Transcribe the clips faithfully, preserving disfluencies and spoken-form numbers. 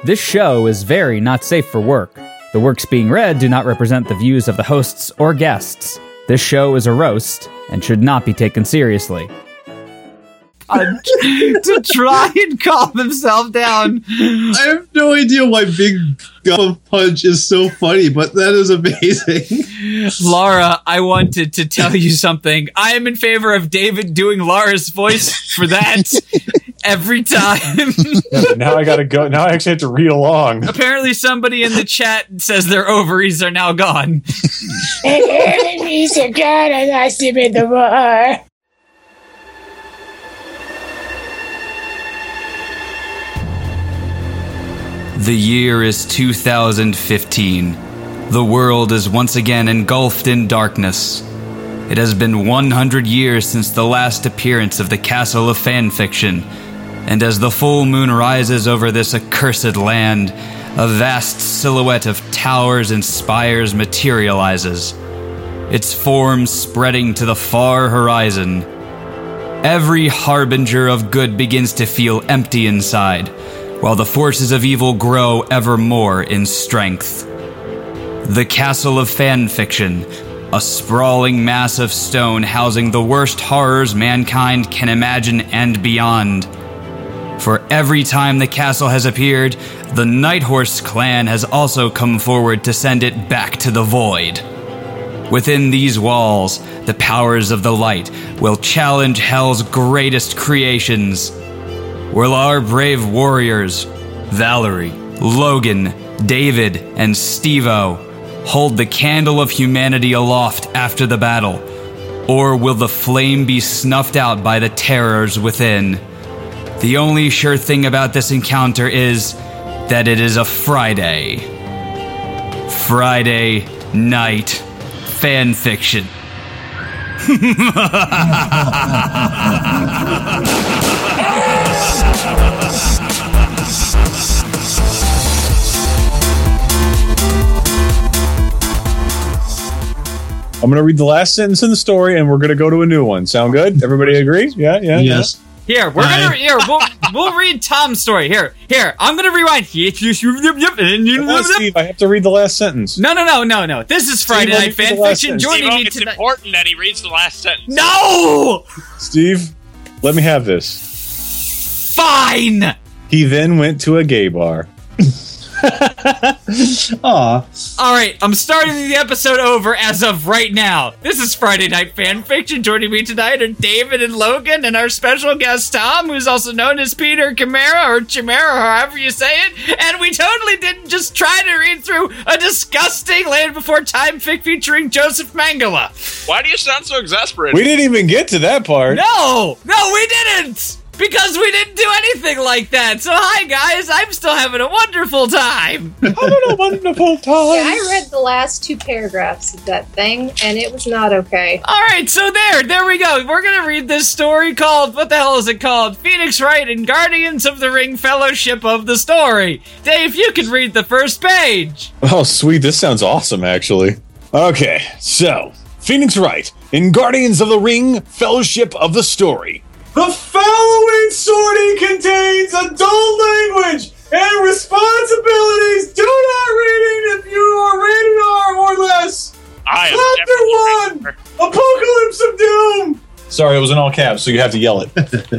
This show is very not safe for work. The works being read do not represent the views of the hosts or guests. This show is a roast and should not be taken seriously. Uh, to try and calm himself down. I have no idea why Big Gum Punch is so funny, but that is amazing. Laura, I wanted to tell you something. I am in favor of David doing Laura's voice for that every time. Yeah, now I gotta go. Now I actually have to read along. Apparently somebody in the chat says their ovaries are now gone. He's a god, I lost him in the war. The year is two thousand fifteen. The world is once again engulfed in darkness. It has been one hundred years since the last appearance of the Castle of Fanfiction, and as the full moon rises over this accursed land, a vast silhouette of towers and spires materializes, its form spreading to the far horizon. Every harbinger of good begins to feel empty inside, while the forces of evil grow ever more in strength. The Castle of Fanfiction, a sprawling mass of stone housing the worst horrors mankind can imagine and beyond. For every time the castle has appeared, the Nighthorse clan has also come forward to send it back to the void. Within these walls, the powers of the light will challenge Hell's greatest creations. Will our brave warriors, Valerie, Logan, David, and Steve-O, hold the candle of humanity aloft after the battle? Or will the flame be snuffed out by the terrors within? The only sure thing about this encounter is that it is a Friday. Friday night fanfiction. I'm going to read the last sentence in the story, and we're going to go to a new one. Sound good? Everybody agree? Yeah, yeah, yes. Yeah. Here, we're gonna here. We'll, we'll read Tom's story. Here, here. I'm gonna rewind. Come on, Steve, I have to read the last sentence. No, no, no, no, no. This is Friday Steve, Night let me read the last Fanfiction. sentence. Joining Steve-O, me it's tonight. important that he reads the last sentence. No. Steve, let me have this. Fine. He then went to a gay bar. Aw. All right, I'm starting the episode over as of right now. This is Friday Night Fanfiction. Joining me tonight are David and Logan, and our special guest Tom, who's also known as Peter Chimera or Chimera, however you say it. And we totally didn't just try to read through a disgusting Land Before Time fic featuring Joseph Mangala. Why do you sound so exasperated? We didn't even get to that part. No, no, we didn't. Because we didn't do anything like that. So hi guys, I'm still having a wonderful time. Having a wonderful time. Yeah, I read the last two paragraphs of that thing, and it was not okay. All right, so there, there we go. We're gonna read this story called, what the hell is it called? Phoenix Wright and Guardians of the Ring Fellowship of the Story. Dave, you can read the first page. Oh, sweet. This sounds awesome, actually. Okay, so, Phoenix Wright in Guardians of the Ring Fellowship of the Story. The following sorting contains adult language and responsibilities. Do not read it if you are rated R or less. I am Chapter one, Apocalypse of Doom. Sorry, it was in all caps, so you have to yell it.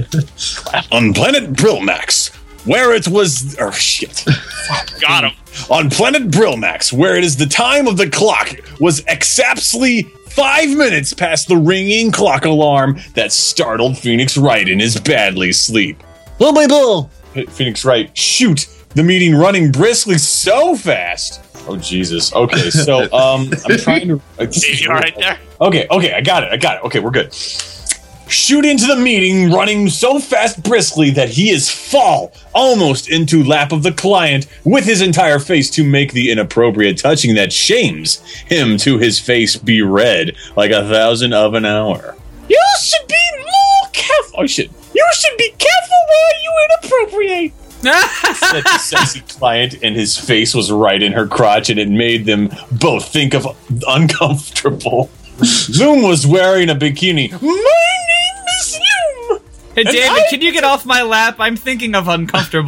On planet Brillmax, where it was... Oh, shit. Got him. On planet Brillmax, where it is the time of the clock, was exactly five minutes past the ringing clock alarm that startled Phoenix Wright in his badly sleep. Bull, bull, bull. Phoenix Wright, shoot, the meeting running briskly so fast. Oh, Jesus. Okay, so, um, I'm trying to... Steve, you all right there? Okay, okay, I got it, I got it. Okay, we're good. Shoot into the meeting, running so fast briskly that he is fall almost into lap of the client with his entire face to make the inappropriate touching that shames him to his face be red like a thousand of an hour. You should be more careful. Oh shit! You should be careful where you inappropriate. Said the sexy client, and his face was right in her crotch, and it made them both think of uncomfortable. Loom was wearing a bikini. My name is Loom. Hey, And David, I- can you get off my lap? I'm thinking of uncomfortable.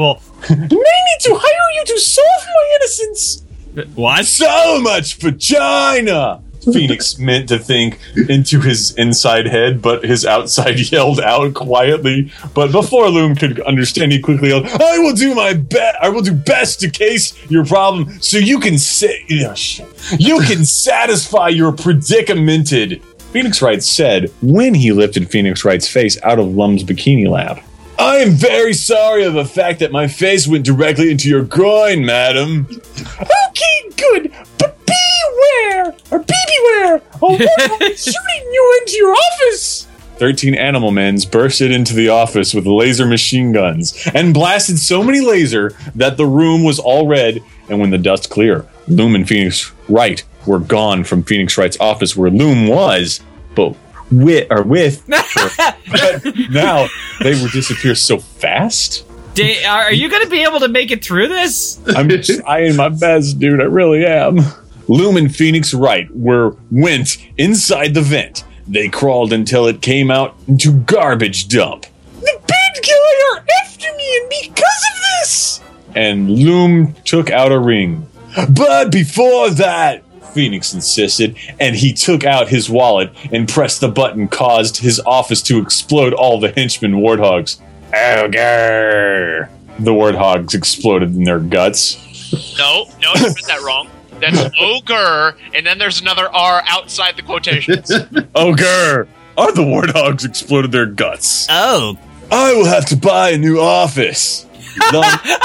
may need to hire you to solve my innocence. What? So much vagina! Phoenix meant to think into his inside head, but his outside yelled out quietly. But before Loom could understand, he quickly yelled, I will do my best. I will do best to case your problem so you can say, oh, shit. You can satisfy your predicamented. Phoenix Wright said when he lifted Phoenix Wright's face out of Lum's bikini lap. I am very sorry of the fact that my face went directly into your groin, madam. Okay, good, but beware, or be beware, a warthog is shooting you into your office. Thirteen animal men bursted into the office with laser machine guns and blasted so many laser that the room was all red, and when the dust cleared, Loom and Phoenix Wright were gone from Phoenix Wright's office where Loom was, but with, or with, but now they would disappear so fast. Da- are you going to be able to make it through this? I'm trying my best, dude. I really am. Loom and Phoenix Wright were went inside the vent. They crawled until it came out into garbage dump. The bad guy are after me, and because of this, and Loom took out a ring. But before that, Phoenix insisted, and he took out his wallet and pressed the button caused his office to explode all the henchmen warthogs. Ogre! The warthogs exploded in their guts. No, no, you read that wrong. That's ogre, and then there's another R outside the quotations. Ogre! Are the warthogs exploded their guts? Oh. I will have to buy a new office. Lum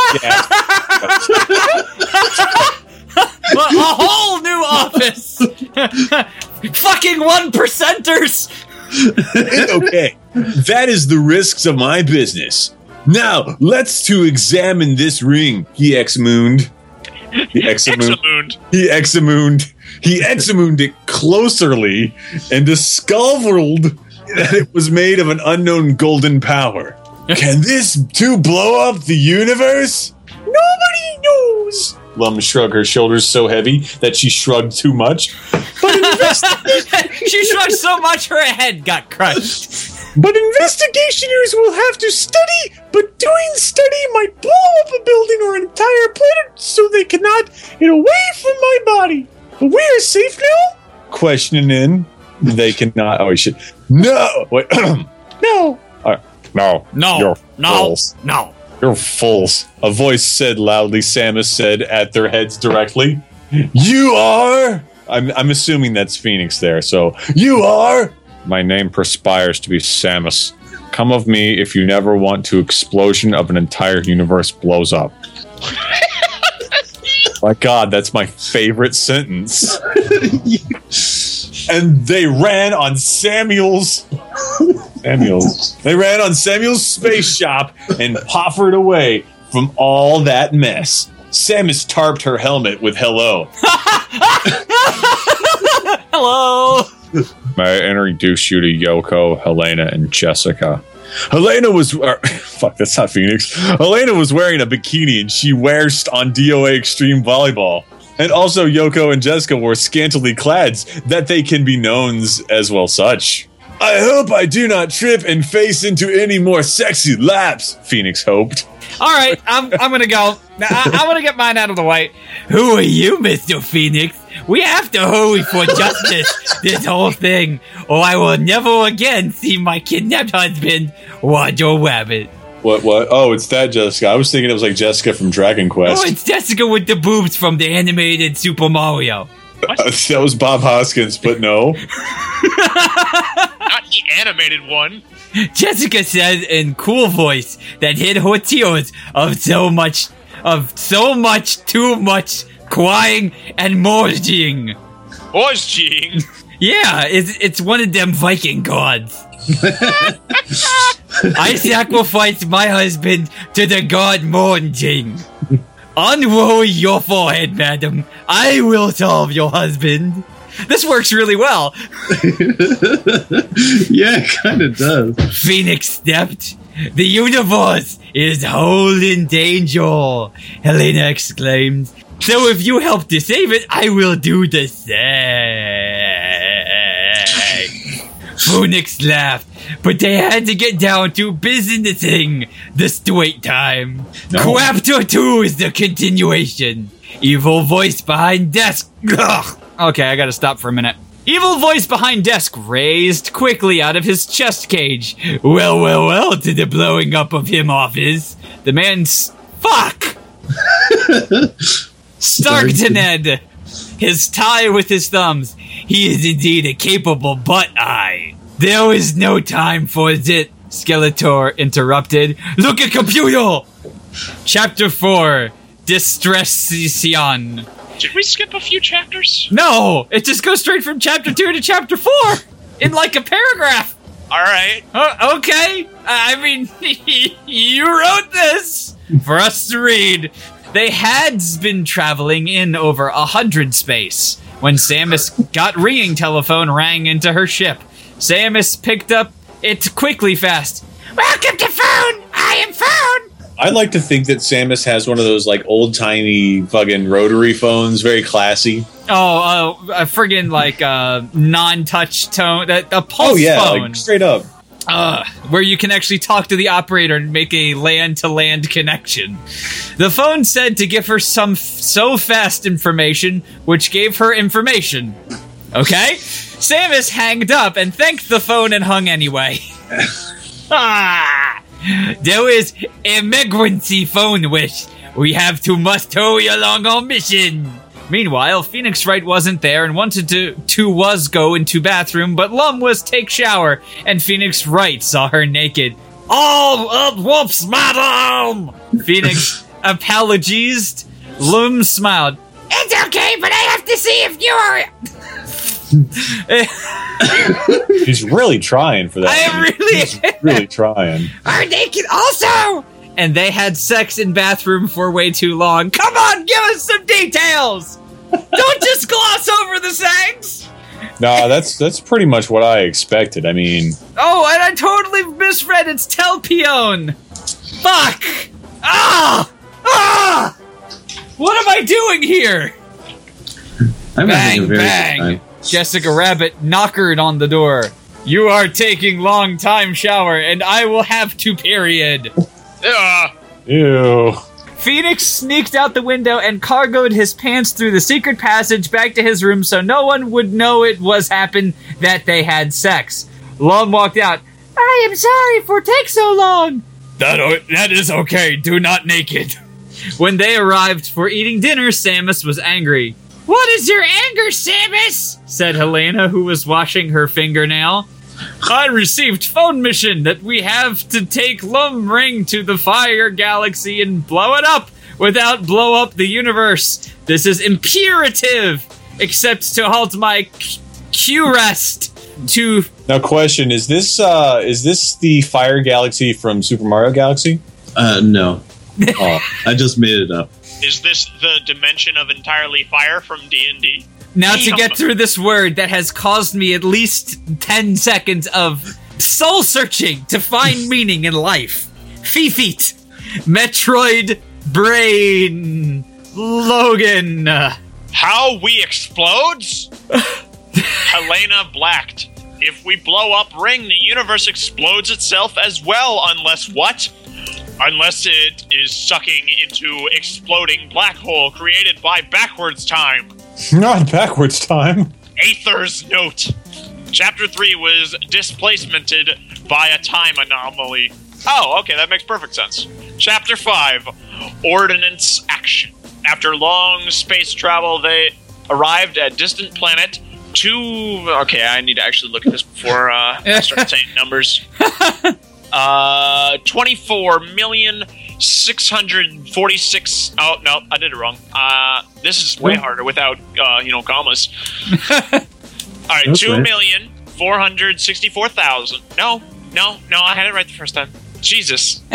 a whole new office. Fucking one percenters. Okay, that is the risks of my business. Now, let's to examine this ring. He examined. He examined. He examined. He examined it closerly and discovered that it was made of an unknown golden power. Can this too blow up the universe? Nobody knows. Lum shrugged her shoulders so heavy that she shrugged too much. But investi- she shrugged so much her head got crushed. But investigators will have to study, but doing study might blow up a building or an entire planet so they cannot get away from my body. But we are safe now? Questioning in. They cannot. Oh, shit. No. Wait. No. Uh, no. No. You're no. Fools. No. You're fools. A voice said loudly, Samus said at their heads directly. You are? I'm, I'm assuming that's Phoenix there, so. You are? My name perspires to be Samus. Come of me if you never want to explosion of an entire universe blows up. My God, that's my favorite sentence. And they ran on Samuel's... Samuel's. They ran on Samuel's space shop and poffered away from all that mess. Samus tarped her helmet with hello. Hello. May I introduce you to Yoko, Helena, and Jessica. Helena was... Uh, fuck, that's not Phoenix. Helena was wearing a bikini and she wears on D O A Extreme Volleyball. And also Yoko and Jessica wore scantily clad that they can be known as well such. I hope I do not trip and face into any more sexy laps, Phoenix hoped. All right, I'm I'm gonna go. I, I want to get mine out of the way. Who are you, Mister Phoenix? We have to hurry for justice this whole thing, or I will never again see my kidnapped husband, Roger Rabbit. What, what? Oh, it's that Jessica. I was thinking it was like Jessica from Dragon Quest. Oh, it's Jessica with the boobs from the animated Super Mario. Uh, that was Bob Hoskins, but no. Not the animated one. Jessica says in cool voice that hid her tears of so much, of so much, too much crying and morging. Morging? Yeah, it's, it's one of them Viking gods. I sacrificed my husband to the god Morging. Unroll your forehead, madam. I will solve your husband. This works really well. Yeah, it kind of does. Phoenix stepped. The universe is whole in danger, Helena exclaimed. So if you help to save it, I will do the same. Phoenix laughed. but they had to get down to businessing this wait time. No. Chapter two is the continuation. Evil voice behind desk. Ugh. Okay, I gotta stop for a minute. Evil voice behind desk raised quickly out of his chest cage. Well, well, well, to the blowing up of him office. The man's... Fuck! Starktoned. His tie with his thumbs. He is indeed a capable butt-eye. There was no time for it, Skeletor interrupted. Look at computer! Chapter four. Distressation. Did we skip a few chapters? No! It just goes straight from chapter two to chapter four! In like a paragraph! Alright. Uh, okay. I mean, you wrote this for us to read. They had been traveling in over a hundred space when Samus got ringing telephone rang into her ship. Samus picked up it quickly fast. Welcome to phone! I am phone! I like to think that Samus has one of those like old timey fucking rotary phones, very classy. Oh, uh, a friggin' like uh, non-touch tone, a, a pulse Oh yeah, phone. like straight up. Uh, where you can actually talk to the operator and make a land-to-land connection. The phone said to give her some f- so fast information, which gave her information. Okay? Samus hanged up and thanked the phone and hung anyway. Ah! There is emergency phone wish. We have to must hurry along our mission. Meanwhile, Phoenix Wright wasn't there and wanted to to was go into bathroom, but Lum was take shower, and Phoenix Wright saw her naked. Oh, uh, whoops, madam! Phoenix apologized. Lum smiled. It's okay, but I have to see if you are... He's really trying for that. I really He's really trying. are naked also! And they had sex in bathroom for way too long. Come on, give us some details! Don't just gloss over the sex! No, that's that's pretty much what I expected. I mean, Oh, and I totally misread. It's Telpion. Fuck! Ah! Ah! What am I doing here? I'm having Bang, a very bang. good time. Jessica Rabbit knockered on the door. You are taking long time shower, and I will have to period. Uh, ew. Phoenix sneaked out the window and cargoed his pants through the secret passage back to his room so no one would know it was happened that they had sex. Lum walked out. I am sorry for take so long. That, o- that is okay. Do not naked. When they arrived for eating dinner, Samus was angry. What is your anger, Samus? Said Helena, who was washing her fingernail. I received phone mission that we have to take Lum Ring to the Fire Galaxy and blow it up without blow up the universe. This is imperative, except to halt my Q- Q-rest to... Now, question: Is this uh, is this the Fire Galaxy from Super Mario Galaxy? Uh, no. Oh, I just made it up. is this the dimension of entirely fire from D and D? Now to get through this word that has caused me at least ten seconds of soul searching to find meaning in life. Fifit. Metroid Brain. Logan. How we explodes? Helena blacked. If we blow up Ring, the universe explodes itself as well, unless what? Unless it is sucking into exploding black hole created by backwards time. not backwards time. Aether's note. Chapter three was displacemented by a time anomaly. Oh, okay, that makes perfect sense. Chapter five, Ordnance Action. After long space travel, they arrived at distant planet two... Okay, I need to actually look at this before uh, I start saying numbers. Uh, twenty-four million six hundred forty-six. Oh no, I did it wrong. Uh, this is way harder without uh, you know, commas. All right, Okay. two million four hundred sixty-four thousand. No, no, no, I had it right the first time. Jesus,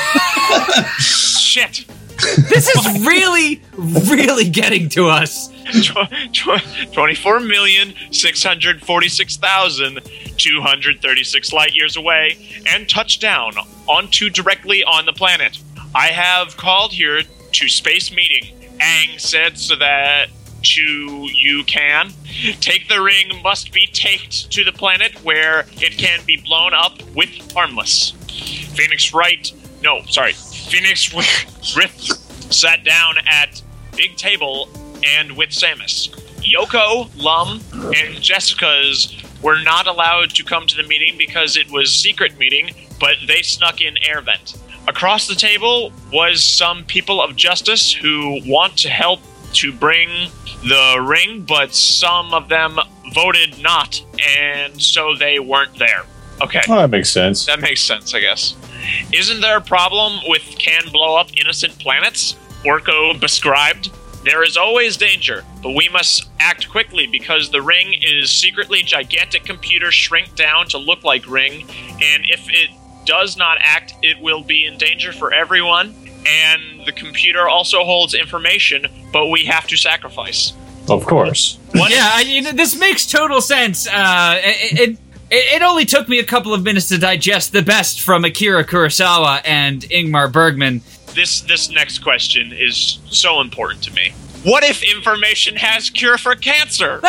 shit. This is really, really getting to us. twenty-four million six hundred forty-six thousand two hundred thirty-six light years away and touchdown onto directly on the planet. I have called here to space meeting. Aang said so that to you can. Take the ring must be taked to the planet where it can be blown up with harmless. Phoenix Wright, no, sorry, Phoenix Rith sat down at big table and with Samus. Yoko, Lum, and Jessica's were not allowed to come to the meeting because it was secret meeting, but they snuck in air vent. Across the table was some people of justice who want to help to bring the ring, but some of them voted not, and so they weren't there. Okay. Oh, that makes sense. That makes sense, I guess. Isn't there a problem with can blow up innocent planets? Orko prescribed. There is always danger, but we must act quickly because the ring is secretly gigantic computer shrink down to look like ring, and if it does not act, it will be in danger for everyone, and the computer also holds information, but we have to sacrifice. Of course. What? Yeah, I, you know, this makes total sense. Uh, it, it it only took me a couple of minutes to digest the best from Akira Kurosawa and Ingmar Bergman. This this next question is so important to me. What if information has cure for cancer?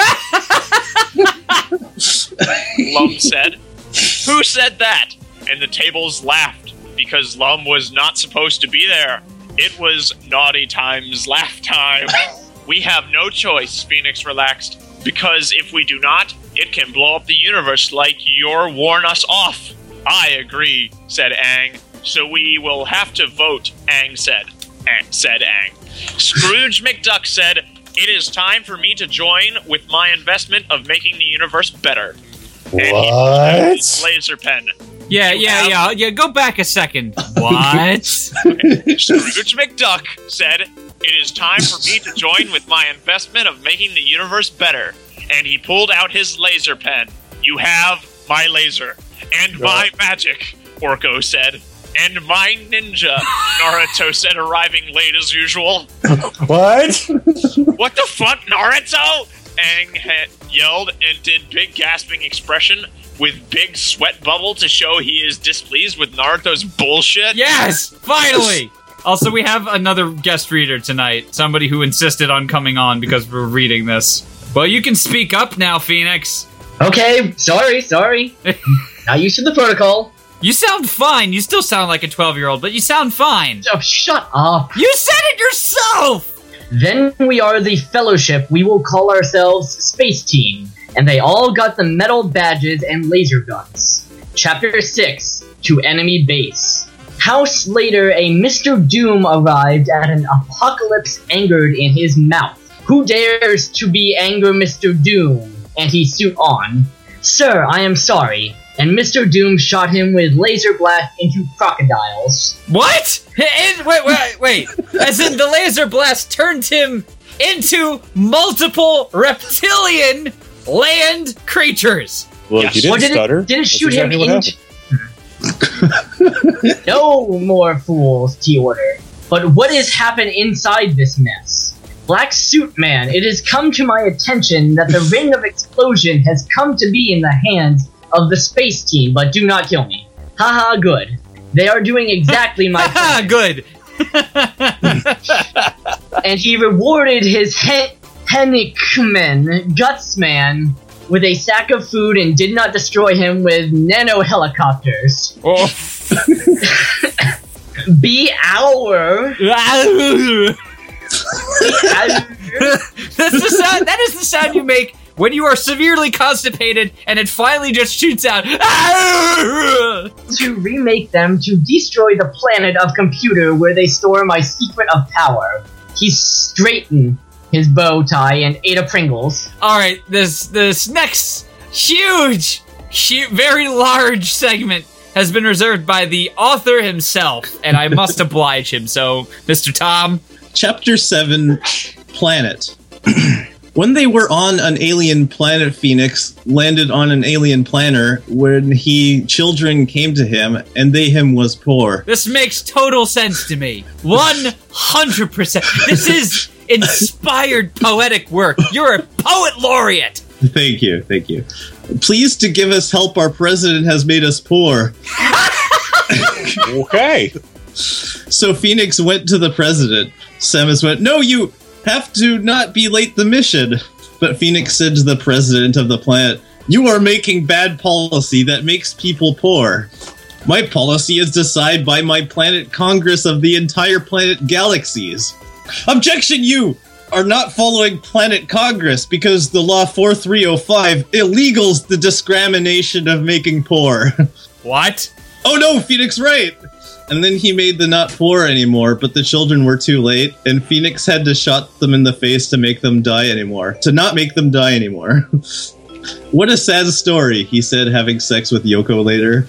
Lum said. Who said that? And the tables laughed, because Lum was not supposed to be there. It was naughty times laugh time. We have no choice, Phoenix relaxed, because if we do not, it can blow up the universe like you're warn us off. I agree, said Aang. So we will have to vote, Aang said. Aang, said Aang. Scrooge McDuck said, it is time for me to join with my investment of making the universe better. What? And he laser pen. Yeah, yeah, yeah, yeah, go back a second. What? Scrooge McDuck said, it is time for me to join with my investment of making the universe better. And he pulled out his laser pen. You have my laser. And my magic, Orko said. And my ninja, Naruto said, arriving late as usual. What? What the fuck, Naruto? Aang had yelled and did big gasping expression with big sweat bubble to show he is displeased with Naruto's bullshit. Yes, finally! Also, we have another guest reader tonight. Somebody who insisted on coming on because we're reading this. Well, you can speak up now, Phoenix. Okay, sorry, sorry. Not used to the protocol. You sound fine. You still sound like a twelve-year-old, but you sound fine. Oh, shut up. You said it yourself! Then we are the Fellowship. We will call ourselves Space Team. And they all got the metal badges and laser guns. Chapter six, To Enemy Base. House later, a Mister Doom arrived at an apocalypse angered in his mouth. Who dares to be anger Mister Doom? And he suit on. Sir, I am sorry. And Mister Doom shot him with laser blast into crocodiles. What? In, wait, wait, wait. As in the laser blast turned him into multiple reptilian land creatures. Look, yes. You didn't did stutter. It, did it That's shoot exactly him into... No more fools, T-Order. But what has happened inside this mess? Black Suit Man, it has come to my attention that the Ring of Explosion has come to be in the hands of the Space Team, but do not kill me. Haha, good. They are doing exactly my Haha, good. And he rewarded his he- Hennickman, Gutsman, with a sack of food and did not destroy him with nano helicopters. Oh. Be our. That's the sound. That is the sound you make when you are severely constipated and it finally just shoots out. To remake them to destroy the planet of computer where they store my secret of power. He straightened his bow tie and ate a Pringles. All right, this this next huge, huge, very large segment has been reserved by the author himself, and I must oblige him. So, Mister Tom. Chapter seven, Planet. When they were on an alien planet, Phoenix landed on an alien planet when he children came to him, and they him was poor. This makes total sense to me. one hundred percent. This is inspired poetic work. You're a poet laureate. Thank you, thank you. Please to give us help, our president has made us poor. Okay. So Phoenix went to the president. Samus went, no, you have to not be late the mission. But Phoenix said to the president of the planet, you are making bad policy that makes people poor. My policy is decided by my planet Congress of the entire planet galaxies. Objection, you are not following Planet Congress because the law forty-three oh five illegals the discrimination of making poor. What? Oh no, Phoenix, right. And then he made the not poor anymore, but the children were too late, and Phoenix had to shot them in the face to make them die anymore. To not make them die anymore. What a sad story, he said, having sex with Yoko later.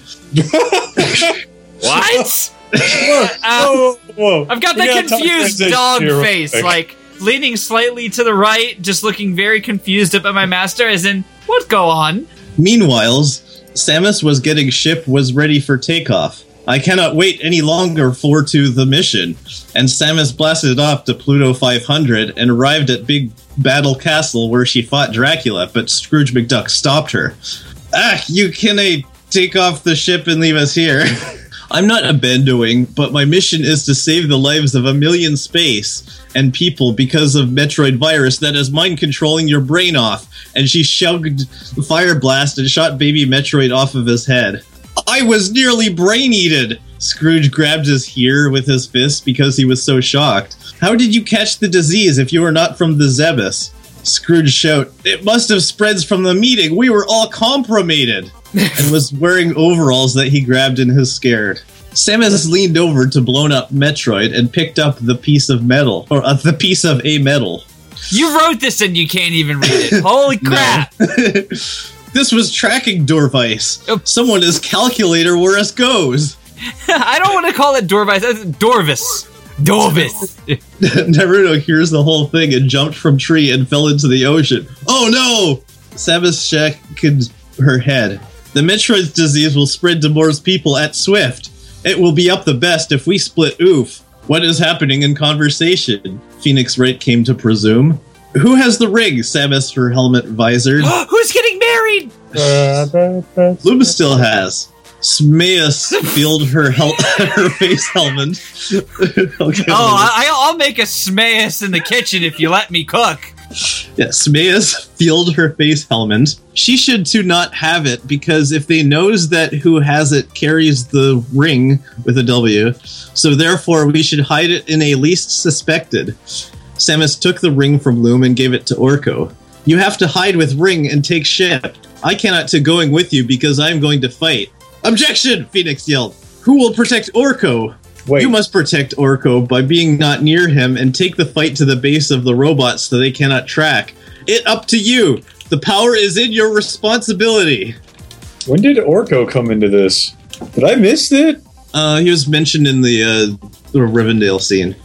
What? Whoa, whoa, whoa. I've got the confused dog face, like leaning slightly to the right, just looking very confused up at my master, as in, what go on? Meanwhile, Samus was getting ship was ready for takeoff. I cannot wait any longer for to the mission. And Samus blasted off to Pluto five hundred and arrived at Big Battle Castle where she fought Dracula, but Scrooge McDuck stopped her. Ah, you can uh, take off the ship and leave us here. I'm not abandoning, but my mission is to save the lives of a million space and people because of Metroid virus that is mind controlling your brain off. And she shoved Fire Blast and shot baby Metroid off of his head. I was nearly brain-eaten! Scrooge grabbed his ear with his fist because he was so shocked. How did you catch the disease if you were not from the Zebus? Scrooge shouted, it must have spreads from the meeting. We were all compromated. And was wearing overalls that he grabbed in his scared. Samus leaned over to blown up Metroid and picked up the piece of metal, or uh, the piece of a metal. You wrote this and you can't even read it. Holy crap! This was tracking Dorvice. Someone is calculator where us goes. I don't want to call it Dorvice. That's Dorvis. Dorvis. Naruto hears the whole thing and jumped from tree and fell into the ocean. Oh no! Samus shaking her head. The Metroid's disease will spread to more people at Swift. It will be up the best if we split oof. What is happening in conversation? Phoenix Wright came to presume. Who has the ring? Samus, her helmet visored. Who's getting married? Luma still has. Smaeus filled her hel- her face helmet. Okay, oh, I- I'll make a Smaeus in the kitchen if you let me cook. Yeah, Smaeus filled her face helmet. She should to not have it because if they knows that who has it carries the ring with a W, so therefore we should hide it in a least suspected. Samus took the ring from Loom and gave it to Orko. You have to hide with ring and take ship. I cannot to going with you because I am going to fight. Objection! Phoenix yelled. Who will protect Orko? Wait. You must protect Orko by being not near him and take the fight to the base of the robots so they cannot track. It up to you. The power is in your responsibility. When did Orko come into this? Did I miss it? Uh, he was mentioned in the, uh, the Rivendell scene.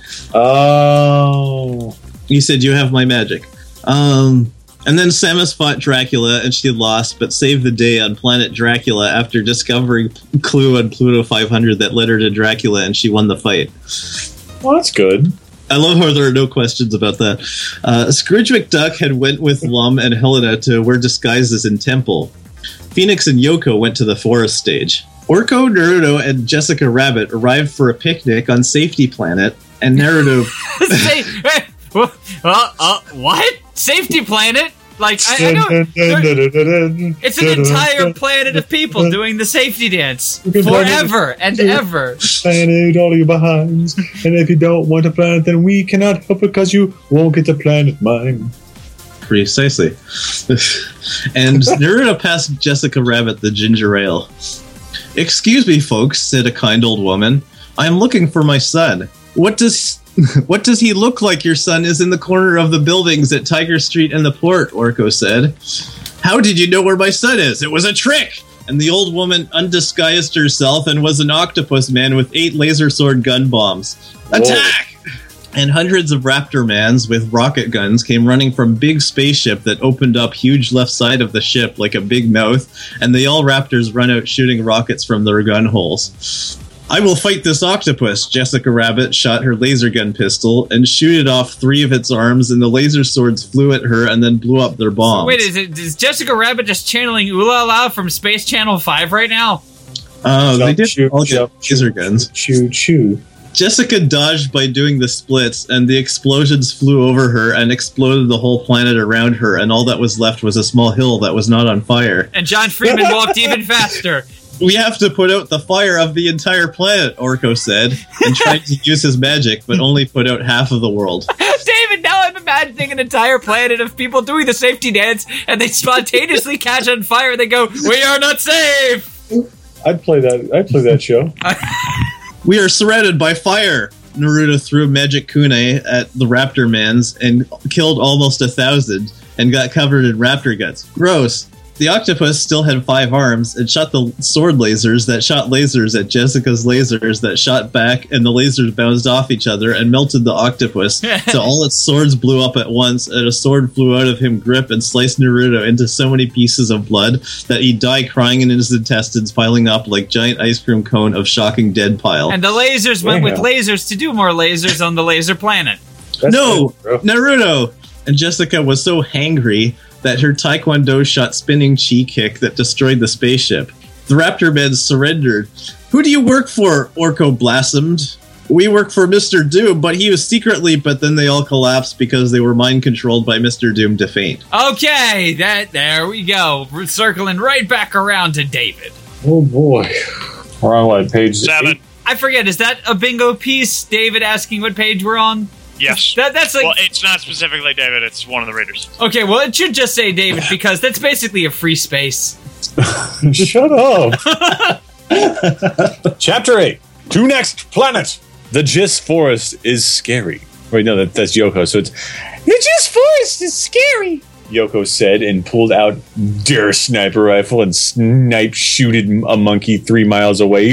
Oh. He said, you have my magic. Um... And then Samus fought Dracula, and she lost, but saved the day on planet Dracula after discovering a clue on Pluto five hundred that led her to Dracula, and she won the fight. Well, that's good. I love how there are no questions about that. Uh, Scrooge McDuck had went with Lum and Helena to wear disguises in Temple. Phoenix and Yoko went to the forest stage. Orko, Naruto, and Jessica Rabbit arrived for a picnic on Safety Planet, and Naruto... Say, uh, uh, what? Safety Planet? Like, I, I know. It's an entire planet of people doing the safety dance forever and ever. Planet all your behinds. And if you don't want a planet, then we cannot help it because you won't get the planet mine. Precisely. And Naruto passed Jessica Rabbit the ginger ale. Excuse me, folks, said a kind old woman. I am looking for my son. What does... What does he look like? Your son is in the corner of the buildings at Tiger Street and the port, Orko said. How did you know where my son is? It was a trick! And the old woman undisguised herself and was an octopus man with eight laser sword gun bombs. Attack! Whoa. And hundreds of raptor mans with rocket guns came running from big spaceship that opened up huge left side of the ship like a big mouth, and they all raptors run out shooting rockets from their gun holes. I will fight this octopus. Jessica Rabbit shot her laser gun pistol and shooted off three of its arms, and the laser swords flew at her and then blew up their bombs. Wait, is it is Jessica Rabbit just channeling Ooh La La from Space Channel five right now? Oh, uh, they did shoot, all jump, get laser guns. Shoot, shoot. Jessica dodged by doing the splits, and the explosions flew over her and exploded the whole planet around her, and all that was left was a small hill that was not on fire. And John Freeman walked even faster. We have to put out the fire of the entire planet, Orko said, and tried to use his magic, but only put out half of the world. David, now I'm imagining an entire planet of people doing the safety dance, and they spontaneously catch on fire, and they go, "We are not safe!" I'd play that. I'd play that show. We are surrounded by fire. Naruto threw magic kunai at the raptor mans and killed almost a thousand and got covered in raptor guts. Gross. The octopus still had five arms and shot the sword lasers that shot lasers at Jessica's lasers that shot back, and the lasers bounced off each other and melted the octopus so all its swords blew up at once, and a sword flew out of him grip and sliced Naruto into so many pieces of blood that he died crying in his intestines, piling up like giant ice cream cone of shocking dead pile. And the lasers went with lasers to do more lasers on the laser planet. That's no! Good, Naruto! And Jessica was so hangry that her taekwondo shot spinning chi kick that destroyed the spaceship. The raptor men surrendered. Who do you work for? Orko blasphemed. We work for Mister Doom, but he was secretly, but then they all collapsed because they were mind controlled by Mister Doom to faint. Okay, that there we go. We're circling right back around to David. Oh boy. We're on what, page seven? Eight? I forget, is that a bingo piece? David asking what page we're on? Yes. That, that's like. Well, it's not specifically David, it's one of the readers. Okay, well, it should just say David because that's basically a free space. Shut up. Chapter eight. To next planet. The Gist Forest is scary. Wait, no, that, that's Yoko. So it's. The Gist Forest is scary, Yoko said, and pulled out their sniper rifle and snipe shooted a monkey three miles away.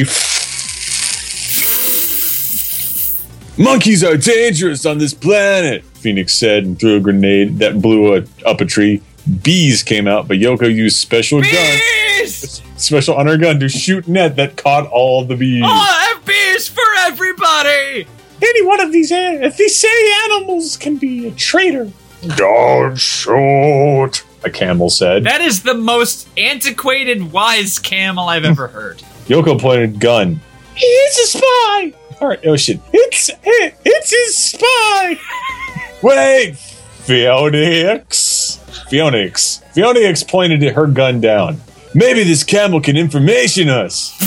Monkeys are dangerous on this planet, Phoenix said and threw a grenade that blew a, up a tree. Bees came out, but Yoko used special bees! gun, special on her gun to shoot net that caught all the bees. Oh, have bees for everybody! Any one of these, if these silly animals can be a traitor. Don't shoot, a camel said. That is the most antiquated, wise camel I've ever heard. Yoko pointed gun. He's a spy. All right, oh shit! It's it, it's his spy. Wait, Phoenix, Phoenix, Phoenix pointed at her gun down. Maybe this camel can information us.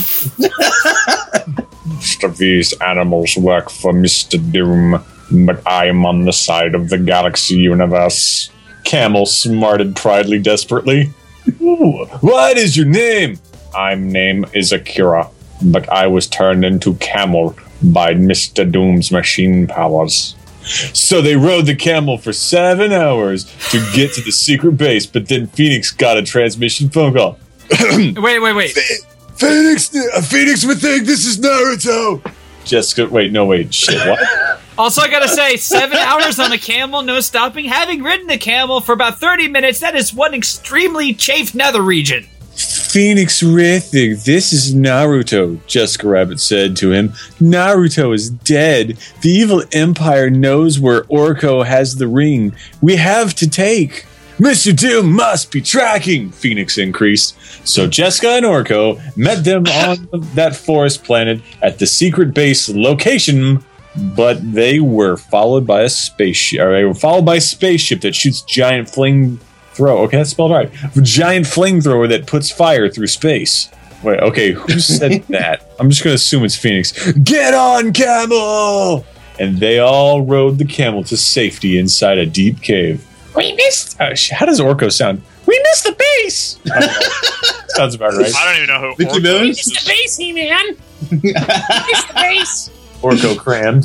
Most of these animals work for Mister Doom, but I am on the side of the galaxy universe. Camel smarted proudly, desperately. Ooh, what is your name? My name is Akira, but I was turned into camel by Mister Doom's machine powers. So they rode the camel for seven hours to get to the secret base, but then Phoenix got a transmission phone call. wait, wait, wait. Phoenix, Phoenix would think this is Naruto. Jessica, wait, no, wait, shit, what? Also, I gotta say, seven hours on a camel, no stopping. Having ridden a camel for about thirty minutes, that is one extremely chafed nether region. Phoenix Rithig, this is Naruto, Jessica Rabbit said to him. Naruto is dead. The evil empire knows where Orko has the ring. We have to take. Mister Doom must be tracking, Phoenix increased. So Jessica and Orko met them on that forest planet at the secret base location, but they were followed by a spaceship. Or they were followed by a spaceship that shoots giant flame. Throw. Okay, that's spelled right. A giant flamethrower that puts fire through space. Wait, okay, who said that? I'm just going to assume it's Phoenix. Get on, camel! And they all rode the camel to safety inside a deep cave. We missed. Uh, how does Orko sound? We missed the base! Sounds about right. I don't even know who Mickey Orko Mouse? We missed the base, He-Man. We missed the base. Orko crammed.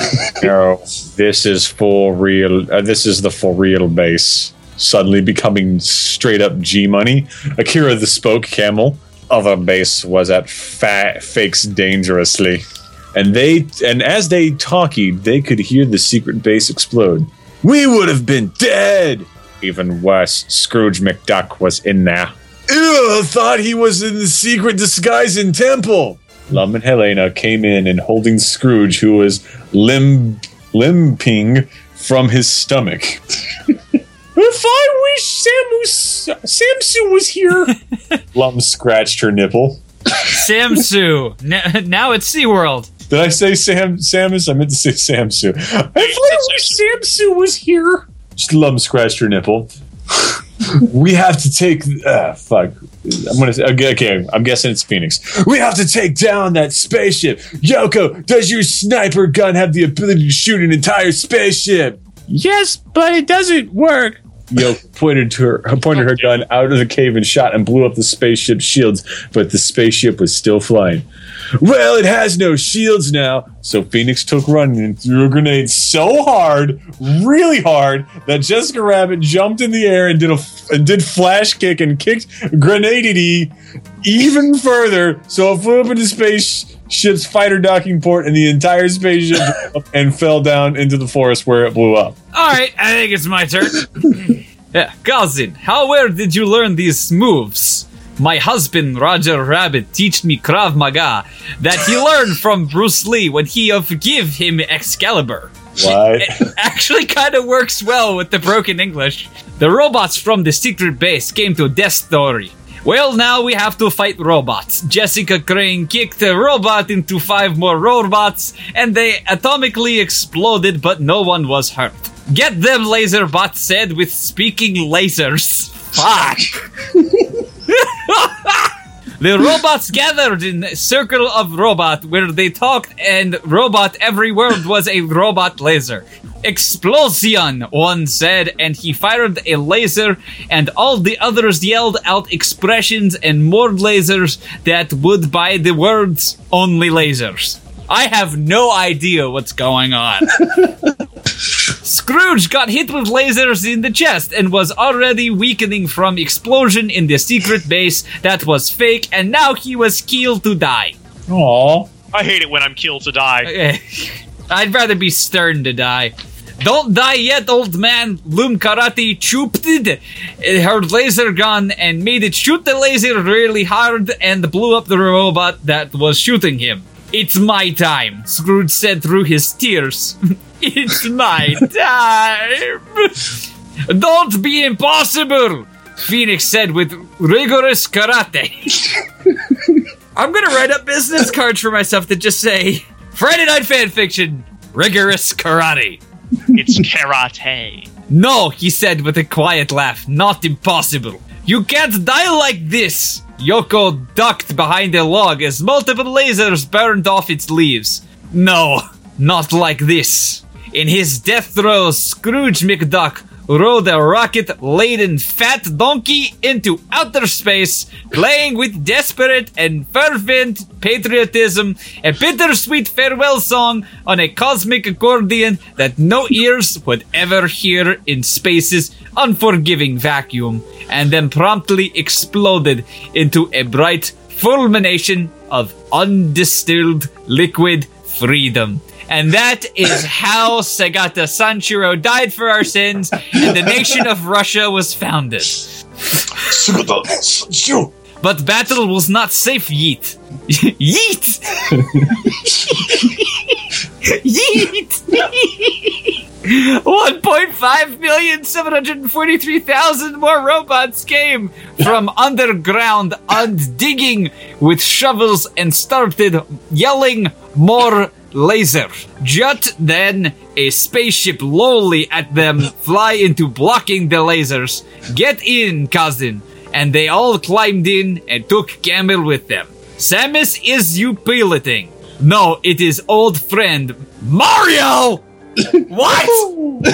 No, this is for real. Uh, this is the for real base. Suddenly becoming straight up G money. Akira the spoke camel. Other base was at fa- fakes dangerously. And they and as they talkied, they could hear the secret base explode. We would have been dead! Even worse, Scrooge McDuck was in there. Ew, thought he was in the secret disguise in temple. Lum and Helena came in and holding Scrooge, who was limp, limping from his stomach. If I wish Samus, Samsu was here. Lum scratched her nipple. Samsu. N- now it's SeaWorld. Did I say Sam Samus? I meant to say Samsu. I thought it was Samsu was here. Just Lum scratched her nipple. We have to take. Uh, fuck. I'm gonna say. Okay, okay, I'm guessing it's Phoenix. We have to take down that spaceship. Yoko, does your sniper gun have the ability to shoot an entire spaceship? Yes, but it doesn't work. Yoko pointed to her, pointed her gun out of the cave and shot and blew up the spaceship's shields, but the spaceship was still flying. Well, it has no shields now, so Phoenix took running and threw a grenade so hard, really hard, that Jessica Rabbit jumped in the air and did a and did flash kick and kicked Grenadity even further, so it flew up into spaceship's fighter docking port, and the entire spaceship blew up and fell down into the forest where it blew up. All right, I think it's my turn. Yeah, cousin, how where did you learn these moves? My husband, Roger Rabbit, teach me Krav Maga that he learned from Bruce Lee when he forgive him Excalibur. What? It actually kind of works well with the broken English. The robots from the secret base came to Death Story. Well, now we have to fight robots. Jessica Crane kicked a robot into five more robots, and they atomically exploded, but no one was hurt. Get them, Laserbot said with speaking lasers. Fuck. The robots gathered in a circle of robot where they talked, and robot every word was a robot laser. Explosion, one said, and he fired a laser, and all the others yelled out expressions and more lasers that would by the words only lasers. I have no idea what's going on. Scrooge got hit with lasers in the chest and was already weakening from explosion in the secret base that was fake, and now he was killed to die. Aww. I hate it when I'm killed to die. I'd rather be stern to die. Don't die yet, old man. Loom Karate chooped her laser gun and made it shoot the laser really hard and blew up the robot that was shooting him. It's my time, Scrooge said through his tears. It's my time. Don't be impossible, Phoenix said with rigorous karate. I'm gonna write up business cards for myself that just say, Friday Night Fanfiction, rigorous karate. It's karate. No, he said with a quiet laugh, not impossible. You can't die like this. Yoko ducked behind a log as multiple lasers burned off its leaves. No, not like this. In his death throes, Scrooge McDuck rode a rocket-laden fat donkey into outer space, playing with desperate and fervent patriotism a bittersweet farewell song on a cosmic accordion that no ears would ever hear in space's unforgiving vacuum, and then promptly exploded into a bright fulmination of undistilled liquid freedom. And that is how Sagata Sanshiro died for our sins, and the nation of Russia was founded. But battle was not safe, yeet. Yeet! Yeet! one point five million seven hundred forty-three thousand more robots came from underground and digging with shovels and started yelling more laser. Just then, a spaceship lowly at them fly into blocking the lasers. Get in, cousin. And they all climbed in and took Camel with them. Samus is you piloting. No, it is old friend Mario! What? Why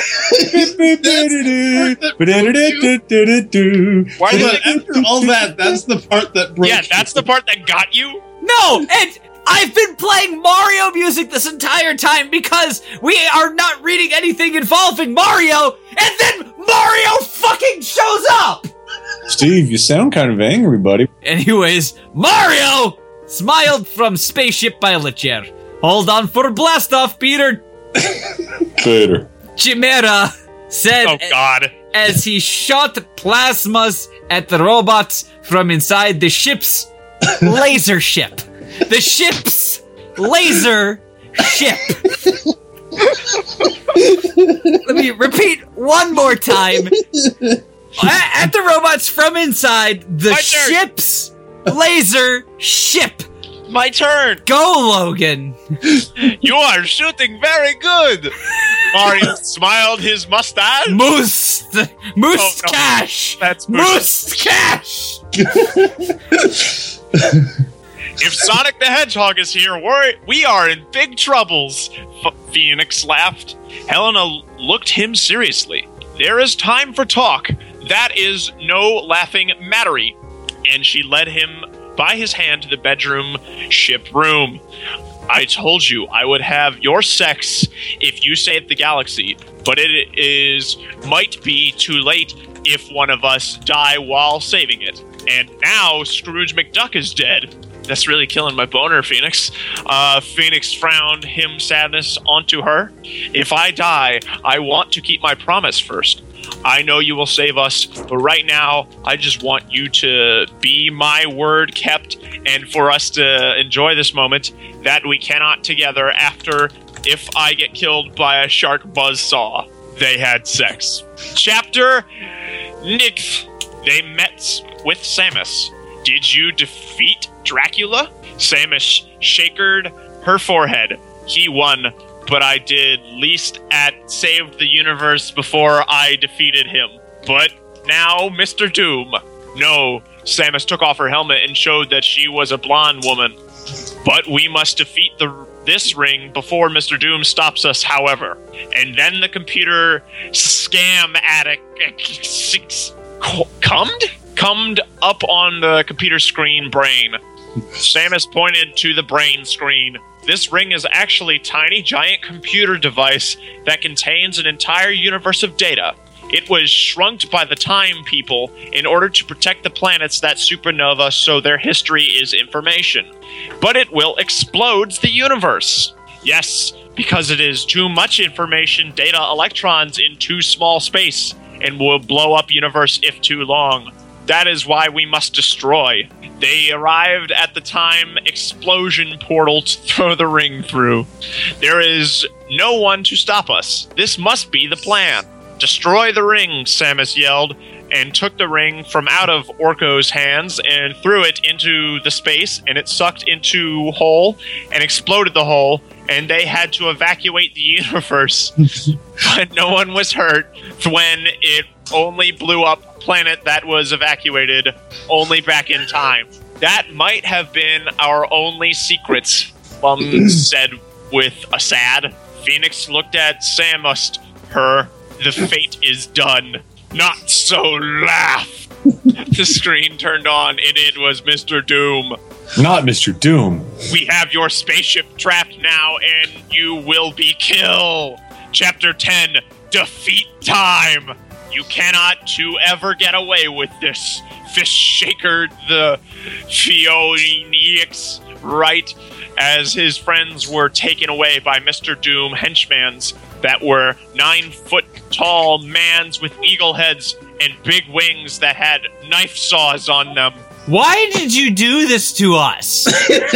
But after all that, that's the part that broke. Yeah, that's the part that got you? No! And I've been playing Mario music this entire time because we are not reading anything involving Mario, and then Mario fucking shows up! Steve, you sound kind of angry, buddy. Anyways, Mario smiled from spaceship pilot chair. Hold on for blast off, Peter. Later. Chimera said Oh, God. as he shot plasmas at the robots from inside the ship's laser ship. The ship's laser ship. Let me repeat one more time. At the robots from inside the My turn. ship's laser ship. My turn. Go, Logan. You are shooting very good. Mario smiled his mustache. Moose, moose Oh, no. cash. That's Moose cash. If Sonic the Hedgehog is here, we're, we are in big troubles. F- Phoenix laughed. Helena looked him seriously. There is time for talk. That is no laughing mattery. And she led him by his hand to the bedroom ship room. I told you I would have your sex if you saved the galaxy, but it is might be too late if one of us die while saving it. And now Scrooge McDuck is dead. That's really killing my boner, Phoenix. Uh, Phoenix frowned him sadness onto her. If I die, I want to keep my promise first. I know you will save us, but right now, I just want you to be my word kept and for us to enjoy this moment that we cannot together after if I get killed by a shark buzzsaw. They had sex. Chapter Nix. They met with Samus. Did you defeat Dracula? Samus shakered her forehead. He won, but I did least at saved the universe before I defeated him. But now, Mister Doom. No, Samus took off her helmet and showed that she was a blonde woman. But we must defeat the this ring before Mister Doom stops us, however. And then the computer scam addict cummed? Cummed up on the computer screen brain. Samus pointed to the brain screen. This ring is actually a tiny, giant computer device that contains an entire universe of data. It was shrunk by the Time People in order to protect the planets that supernova so their history is information. But it will explode the universe. Yes, because it is too much information, data, electrons in too small space, and will blow up universe if too long. That is why we must destroy. They arrived at the time explosion portal to throw the ring through. There is no one to stop us. This must be the plan. Destroy the ring, Samus yelled, and took the ring from out of Orko's hands and threw it into the space, and it sucked into hole and exploded the hole, and they had to evacuate the universe. But no one was hurt when it only blew up planet that was evacuated only back in time. That might have been our only secrets, Lum said with a sad. Phoenix looked at Samus. Her, the fate is done. Not so laugh. The screen turned on and it was Mister Doom. Not Mister Doom. We have your spaceship trapped now and you will be killed. Chapter ten, Defeat Time. You cannot to ever get away with this. Fish Shaker the Phoenix, right as his friends were taken away by Mister Doom henchmans that were nine foot tall mans with eagle heads and big wings that had knife saws on them. Why did you do this to us?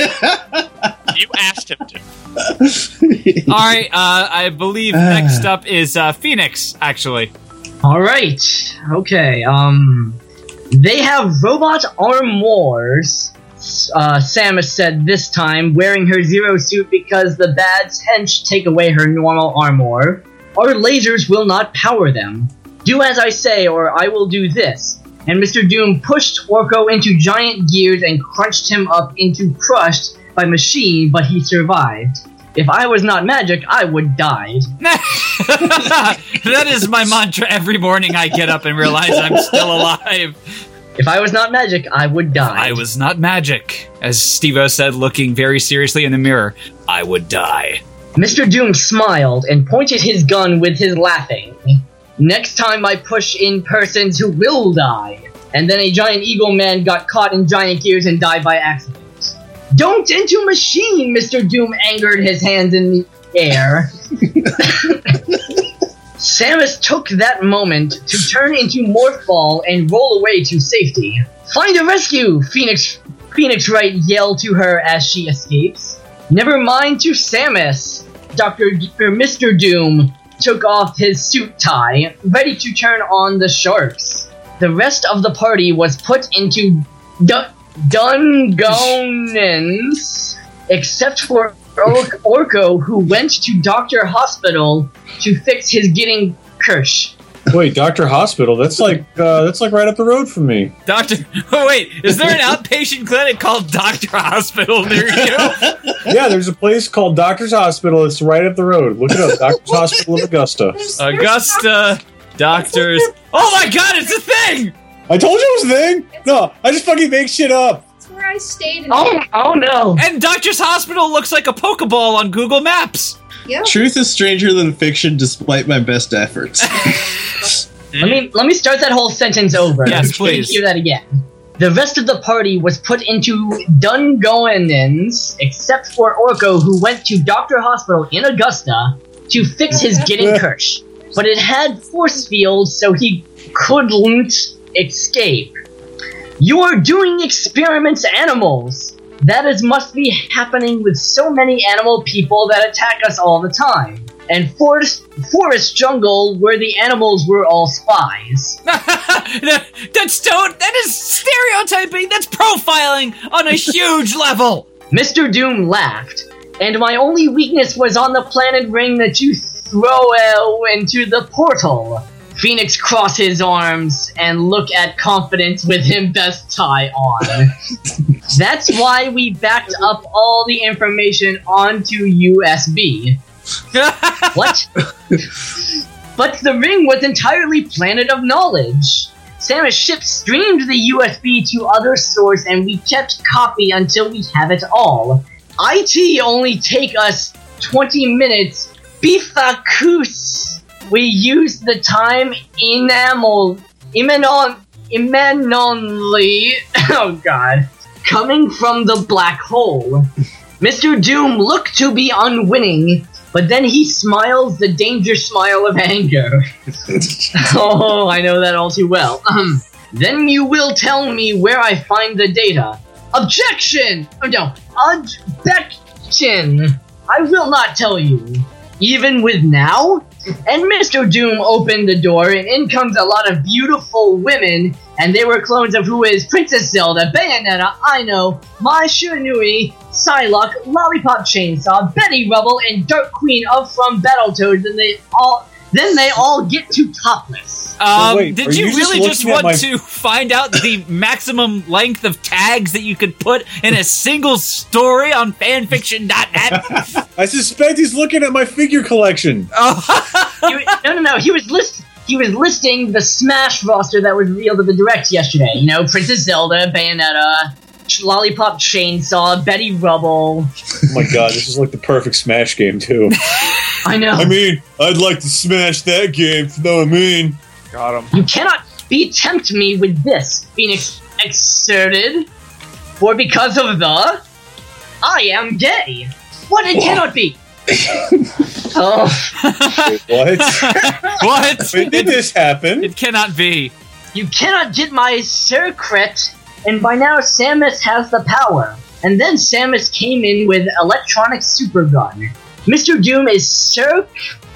You asked him to. All right, uh, I believe next up is uh, Phoenix, actually. All right. Okay. Um, they have robot armors. Uh, Samus said this time, wearing her Zero suit because the bad's hench take away her normal armor. Our lasers will not power them. Do as I say, or I will do this. And Mister Doom pushed Orko into giant gears and crunched him up into crushed by machine, but he survived. If I was not magic, I would die. That is my mantra every morning I get up and realize I'm still alive. If I was not magic, I would die. I was not magic. As Steve-O said, looking very seriously in the mirror, I would die. Mister Doom smiled and pointed his gun with his laughing. Next time I push in persons who will die. And then a giant eagle man got caught in giant gears and died by accident. Don't into machine, Mister Doom angered his hands in the air. Samus took that moment to turn into Morph Ball and roll away to safety. Find a rescue, Phoenix Phoenix Wright yelled to her as she escapes. Never mind to Samus. Doctor D- or Mister Doom took off his suit tie, ready to turn on the sharks. The rest of the party was put into du- Dungonans, except for Or- Orko, who went to Doctor Hospital to fix his getting Kirsch. Wait, Doctor Hospital? That's like uh, that's like right up the road from me. Doctor, oh wait, is there an outpatient clinic called Doctor Hospital near you? Yeah, there's a place called Doctor's Hospital. It's right up the road. Look it up, Doctor's Hospital of Augusta. Augusta, doctors. Oh my God, it's a thing! I told you it was a thing. No, I just fucking make shit up. That's where I stayed. In Oh, oh no! And Doctor's Hospital looks like a Pokeball on Google Maps. Yep. Truth is stranger than fiction, despite my best efforts. Let me let me start that whole sentence over. Yes, Can you please. hear that again? The rest of the party was put into Dungoanans, except for Orko, who went to Doctor Hospital in Augusta to fix his getting Kirsch. But it had force fields, so he couldn't escape. You are doing experiments, animals. That is must be happening with so many animal people that attack us all the time. And forest, forest jungle where the animals were all spies. that, that's don't. That is stereotyping. That's profiling on a huge level. Mister Doom laughed, and my only weakness was on the planet ring that you throw uh, into the portal. Phoenix crossed his arms and look at confidence with him best tie on. That's why we backed up all the information onto U S B. What? But the ring was entirely Planet of Knowledge. Samus' ship streamed the U S B to other source and we kept copy until we have it all. I T only take us twenty minutes. Bifakus. We used the time enamel, imenon, imenonly, oh god, coming from the black hole. Mister Doom looked to be unwinning, but then he smiles the danger smile of anger. Oh, I know that all too well. Um, then you will tell me where I find the data. Objection! Oh, no, objection! I will not tell you. Even with now? And Mister Doom opened the door, and in comes a lot of beautiful women, and they were clones of who is Princess Zelda, Bayonetta, Ino, Mai Shiranui, Psylocke, Lollipop Chainsaw, Betty Rubble, and Dark Queen of from Battletoads, and they all then they all get to topless. Um, wait, did are you, you just really just looking at want my- to find out the maximum length of tags that you could put in a single story on fanfiction dot net? I suspect he's looking at my figure collection. Oh, He wa- no, no, no. He was list. He was listing the Smash roster that was revealed at the Direct yesterday. You know, Princess Zelda, Bayonetta, Ch- Lollipop Chainsaw, Betty Rubble. Oh my god, this is like the perfect Smash game, too. I know. I mean, I'd like to smash that game, if you know what I mean. Got him. You cannot be tempt me with this, Phoenix exerted. For because of the, I am gay. What? It cannot be. Oh, Wait, what? what? Wait, did this happen? It cannot be. you cannot get my secret. And by now, Samus has the power. And then Samus came in with electronic supergun. Mister Doom is circ-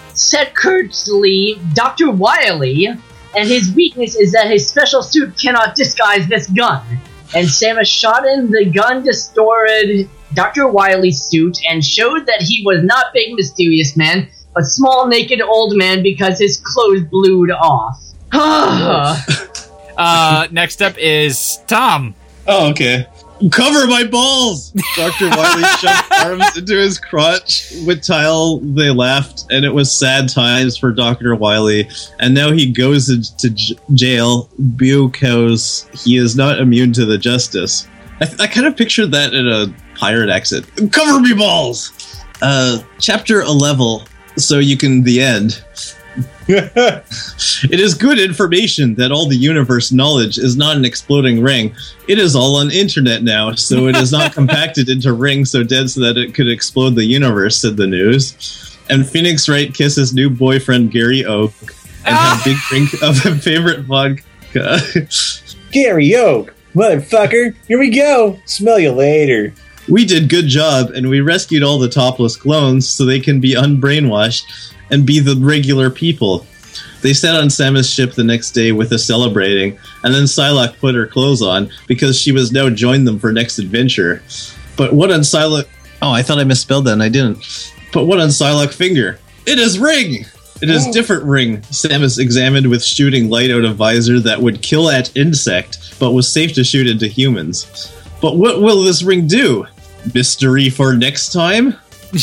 secretly Doctor Wily, and his weakness is that his special suit cannot disguise this gun. And Samus shot in the gun distorted Doctor Wily's suit and showed that he was not big mysterious man, but small naked old man because his clothes blued off. Uh, next up is Tom. Oh, okay. Cover my balls! Doctor Wily shoved arms into his crotch. With Tile, they laughed, and it was sad times for Doctor Wily. And now he goes into j- jail because he is not immune to the justice. I, th- I kind of pictured that in a pirate accent. Cover me balls! Uh, chapter eleven, so you can the end. It is good information that all the universe knowledge is not an exploding ring. It is all on internet now, so it is not compacted into rings so dense that it could explode the universe, said the news. And Phoenix Wright kisses new boyfriend Gary Oak and have big drink of a favorite vodka. Gary Oak, motherfucker, here we go. Smell you later. We did good job, and we rescued all the topless clones so they can be unbrainwashed and be the regular people. They sat on Samus' ship the next day with a celebrating, and then Psylocke put her clothes on because she was now joined them for next adventure. But what on Psylocke... Oh, I thought I misspelled that and I didn't. But what on Psylocke finger? It is ring! It is Oh. different ring, Samus examined with shooting light out of visor that would kill at insect, but was safe to shoot into humans. But what will this ring do? Mystery for next time?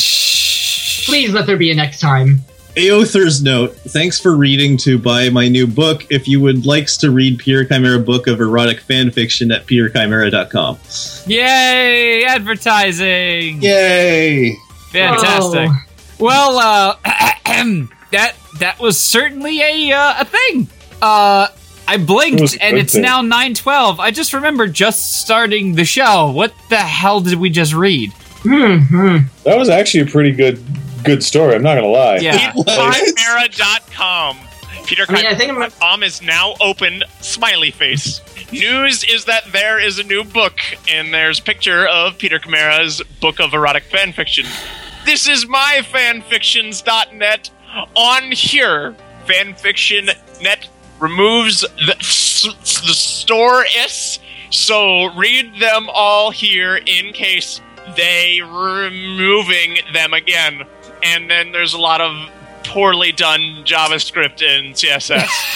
Please let there be a next time. Aother's note, thanks for reading to buy my new book. If you would likes to read Peter Chimera book of erotic fan fiction at peter chimera dot com. Yay! Advertising! Yay! Fantastic. Oh. Well, uh, that that was certainly a uh, a thing. Uh, I It was blinked a and good it's thing. now nine twelve. I just remembered just starting the show. What the hell did we just read? Hmm. That was actually a pretty good good story. I'm not gonna lie. Yeah. What? Chimera dot com. Peter I mean, I think I'm- Chimera dot com is now open. Smiley face. News is that there is a new book, and there's a picture of Peter Chimera's book of erotic fanfiction. This is my fanfictions dot net. On here, fanfiction dot net removes the, the store is, so read them all here in case they removing them again. And then there's a lot of poorly done JavaScript and C S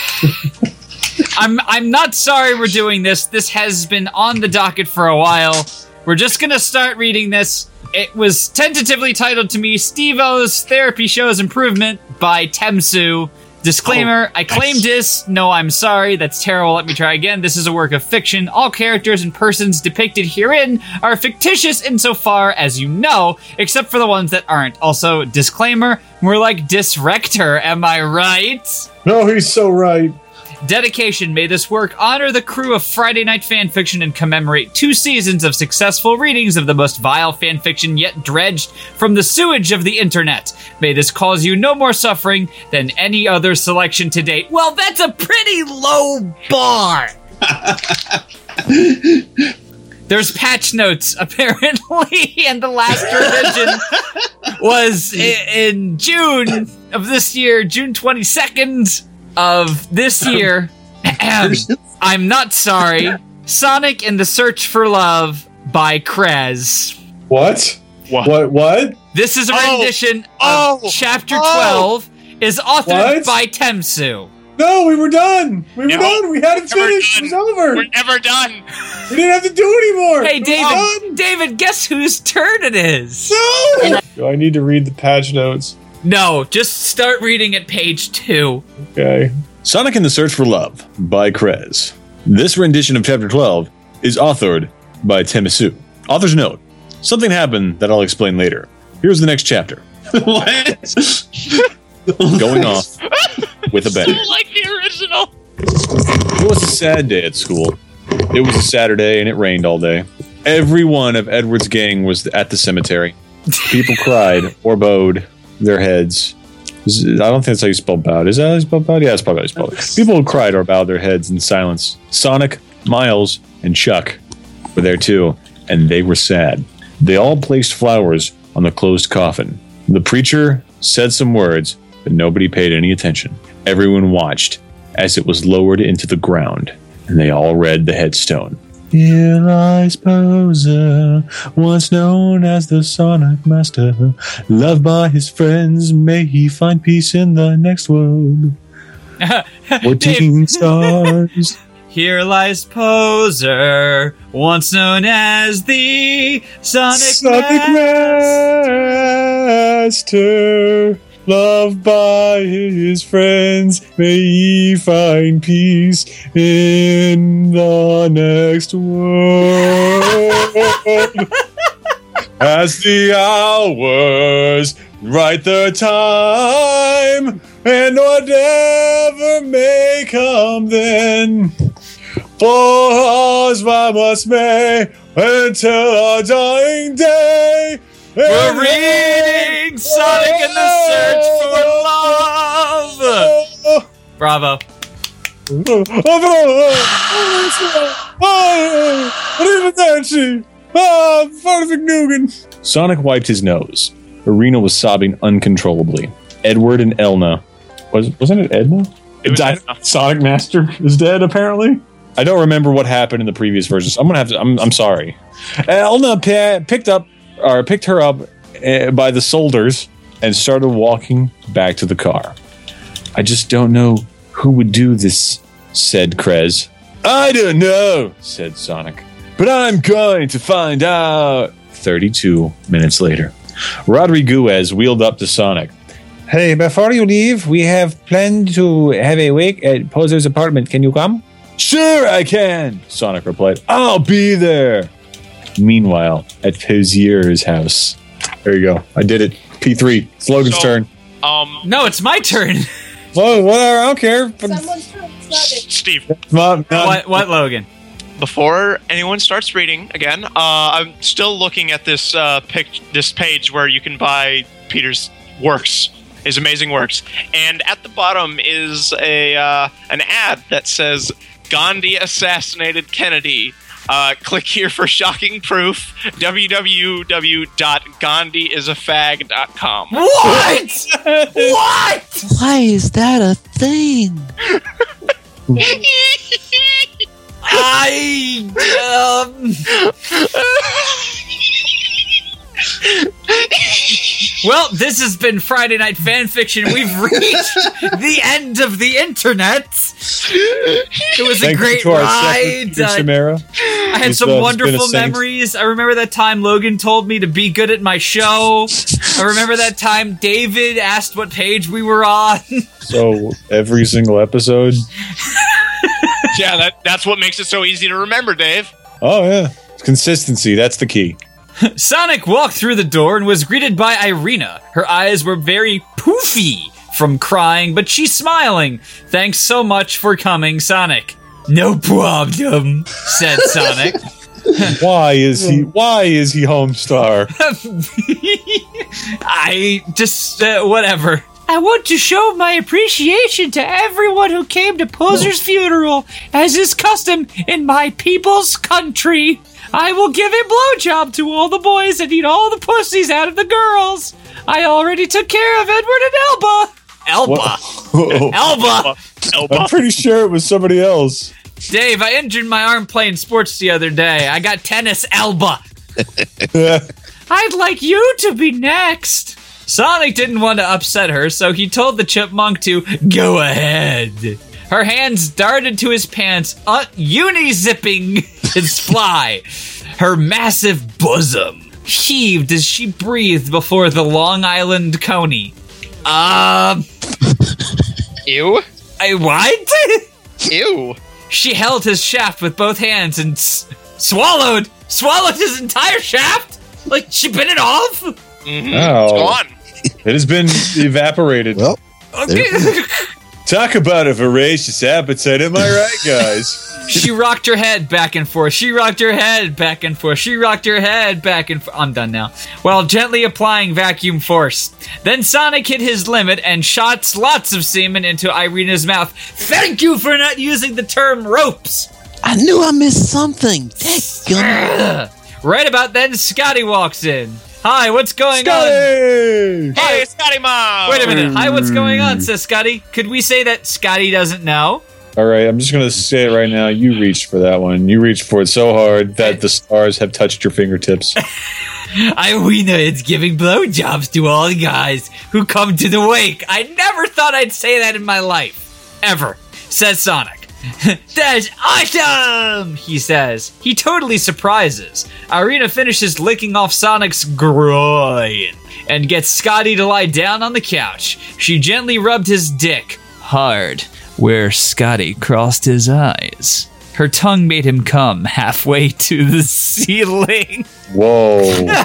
S. I'm I'm not sorry we're doing this. This has been on the docket for a while. We're just gonna start reading this. It was tentatively titled to me Steve-O's Therapy Shows Improvement by Temsu. Disclaimer, I claim this. No, I'm sorry. That's terrible. Let me try again. This is a work of fiction. All characters and persons depicted herein are fictitious insofar as you know, except for the ones that aren't. Also, disclaimer, we're like Disrector, am I right? No, he's so right. Dedication. May this work honor the crew of Friday Night Fanfiction and commemorate two seasons of successful readings of the most vile fanfiction yet dredged from the sewage of the internet. May this cause you no more suffering than any other selection to date. Well, that's a pretty low bar. There's patch notes, apparently, and the last revision was i- in June of this year, June twenty-second of this year. I'm not sorry. Sonic and the Search for Love by Krez. What? What? What? What? This is a Oh! rendition of Oh! Chapter Oh! twelve, is authored What? by Temsu. No, we were done. We were No, done. We had it we're finished. It was over. We're never done. We didn't have to do anymore. Hey, It was David, done. David, guess whose turn it is? No. Do I need to read the patch notes? No, just start reading at page two. Okay. Sonic and the Search for Love by Krez. This rendition of Chapter twelve is authored by Temsu. Author's note. Something happened that I'll explain later. Here's the next chapter. What? Going off with a bang. Like the original. It was a sad day at school. It was a Saturday and it rained all day. Every one of Edward's gang was at the cemetery. People cried or bowed their heads. Is- I don't think that's how you spell bowed. Is that how you spell bowed? Yeah, that's probably how you spell it. People cried or bowed their heads in silence. Sonic, Miles, and Chuck were there too, and they were sad. They all placed flowers on the closed coffin. The preacher said some words, but nobody paid any attention. Everyone watched as it was lowered into the ground, and they all read the headstone. Here lies Poser, once known as the Sonic Master. Loved by his friends, may he find peace in the next world. Fourteen stars. Here lies Poser, once known as the Sonic, Sonic Master, loved by his friends, may he find peace in the next world. As the hours write the time, and whatever may come then, for us one must may until our dying day. We're reading Sonic and the Search for Love. Bravo. Sonic wiped his nose. Irina was sobbing uncontrollably. Edward and Elna, was wasn't it Edna? was Di- enough. Sonic Master is dead, apparently. I don't remember what happened in the previous versions. I'm gonna have to. I'm, I'm sorry. Elna p- picked up or picked her up uh, by the shoulders and started walking back to the car. I just don't know who would do this, said Krez. I don't know, said Sonic, but I'm going to find out. thirty-two minutes later, Rodriguez wheeled up to Sonic. Hey, before you leave, we have planned to have a wake at Poser's apartment. Can you come? Sure, I can, Sonic replied. I'll be there. Meanwhile, at Posier's house. There you go. I did it. P three. It's Logan's So- turn. Um, No, it's my turn. Whoa, whatever. I don't care. Someone's turn. It's not it. Steve, Mom, What, what, Logan? before anyone starts reading again, uh, I'm still looking at this uh, pic- this page where you can buy Peter's works, his amazing works, and at the bottom is a uh, an ad that says Gandhi assassinated Kennedy. Uh, click here for shocking proof. w w w dot gandhi is a fag dot com. What? What? Why is that a thing? I um. Well, this has been Friday Night Fanfiction. We've reached the end of the internet. It was a Thank great you to our ride. secretary, Chimera. I had It's, some uh, it's been a wonderful saint. memories. I remember that time Logan told me to be good at my show. I remember that time David asked what page we were on. So every single episode. Yeah, that, that's what makes it so easy to remember, Dave. Oh yeah, consistency. That's the key. Sonic walked through the door and was greeted by Irina. Her eyes were very poofy from crying, but she's smiling. Thanks so much for coming, Sonic. No problem, said Sonic. Why is he? Why is he Homestar? I just, uh, whatever. I want to show my appreciation to everyone who came to Poser's funeral, as is custom in my people's country. I will give a blowjob to all the boys and eat all the pussies out of the girls. I already took care of Edward and Elba. Elba. What? Elba. Elba. I'm pretty sure it was somebody else. Dave, I injured my arm playing sports the other day. I got tennis elbow. I'd like you to be next. Sonic didn't want to upset her, so he told the chipmunk to go ahead. Her hands darted to his pants, uh, uni-zipping his fly. Her massive bosom heaved as she breathed before the Long Island coney. Um... Ew. I what? Ew. She held his shaft with both hands and s- swallowed, swallowed his entire shaft? Like, she bit it off? Mm-hmm. Oh. It's gone. It has been evaporated. Well, Okay. Talk about a voracious appetite, am I right, guys? She rocked her head back and forth. She rocked her head back and forth. She rocked her head back and forth. I'm done now. While gently applying vacuum force. Then Sonic hit his limit and shot lots of semen into Irina's mouth. Thank you for not using the term ropes. I knew I missed something. Dadgummit. Right about then, Scotty walks in. Hi, what's going on? Scotty! Hey, Scotty Mom! Wait a minute. Hi, what's going on, says Scotty. Could we say that Scotty doesn't know? All right, I'm just going to say it right now. You reached for that one. You reached for it so hard that the stars have touched your fingertips. Irina is giving blowjobs to all the guys who come to the wake. I never thought I'd say that in my life. Ever. Says Sonic. That's awesome, he says. He totally surprises. Irina finishes licking off Sonic's groin and gets Scotty to lie down on the couch. She gently rubbed his dick hard where Scotty crossed his eyes. Her tongue made him come halfway to the ceiling. Whoa.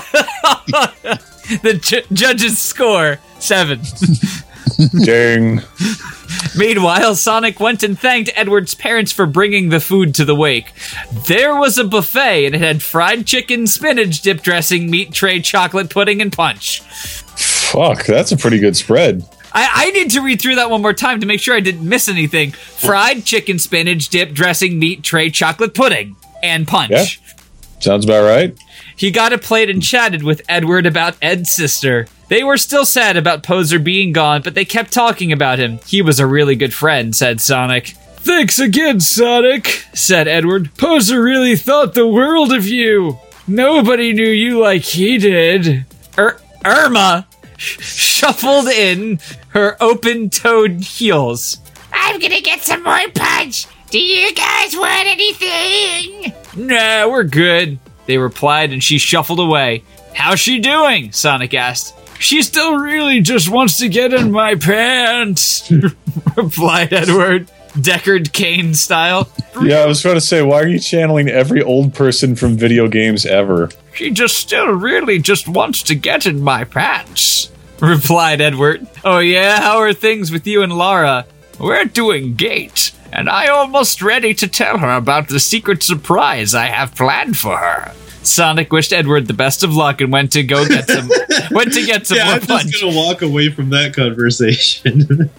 The ju- judge's score, seven. Dang. Meanwhile, Sonic went and thanked Edward's parents for bringing the food to the wake. There was a buffet, and it had fried chicken, spinach dip dressing, meat tray, chocolate pudding, and punch. Fuck, that's a pretty good spread. I, I need to read through that one more time to make sure I didn't miss anything. Fried chicken, spinach dip dressing, meat tray, chocolate pudding, and punch. Yeah. Sounds about right. He got a plate and chatted with Edward about Ed's sister. They were still sad about Poser being gone, but they kept talking about him. He was a really good friend, said Sonic. Thanks again, Sonic, said Edward. Poser really thought the world of you. Nobody knew you like he did. Ir- Irma sh- shuffled in her open-toed heels. I'm gonna get some more punch. Do you guys want anything? Nah, we're good, they replied, and she shuffled away. How's she doing? Sonic asked. She still really just wants to get in my pants, replied Edward, Deckard Cain style. Yeah, I was going to say, why are you channeling every old person from video games ever? She just still really just wants to get in my pants, replied Edward. Oh yeah, how are things with you and Lara? We're doing great, and I almost ready to tell her about the secret surprise I have planned for her. Sonic wished Edward the best of luck and went to go get some went to get some yeah, more I'm punch. just gonna walk away from that conversation.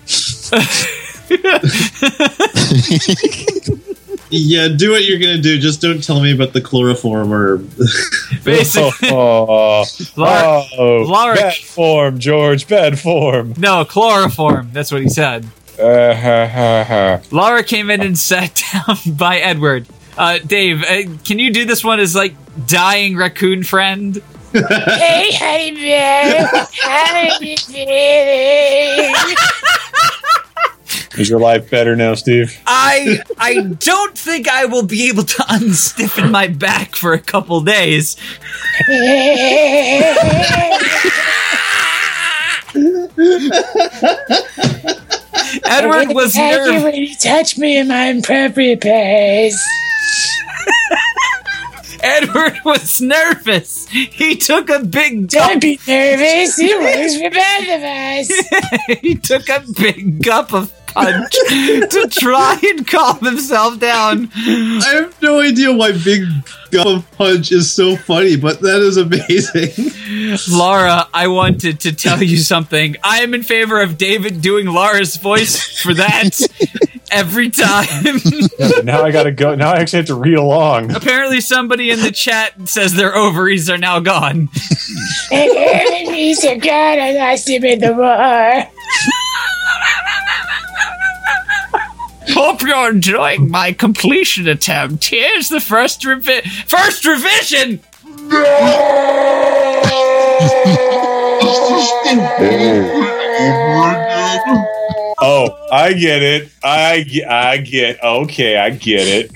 Yeah, do what you're gonna do. Just don't tell me about the chloroform or. Basically, oh, Lara, oh, Lara- bad form, George, bad form. No, chloroform. That's what he said. Uh, ha, ha, ha. Laura came in and sat down by Edward. Uh, Dave, uh, can you do this one as like dying raccoon friend? Hey, honey bear. How are you feeling? Is your life better now, Steve? I I don't think I will be able to unstiffen my back for a couple days. Edward was nervous when you touch me in my inappropriate place. Edward was nervous. He took a big Don't gulp. be nervous. It works for both of us. He took a big gulp of punch to try and calm himself down. I have no idea why Big Gulp of Punch is so funny, but that is amazing. Laura, I wanted to tell you something. I am in favor of David doing Laura's voice for that every time. Yeah, now I gotta go. Now I actually have to read along. Apparently somebody in the chat says their ovaries are now gone. Enemies are gone. I lost him in the war. Hope you're enjoying my completion attempt. Here's the first revi- first revision. Oh, I get it. I get. I get. Okay, I get it.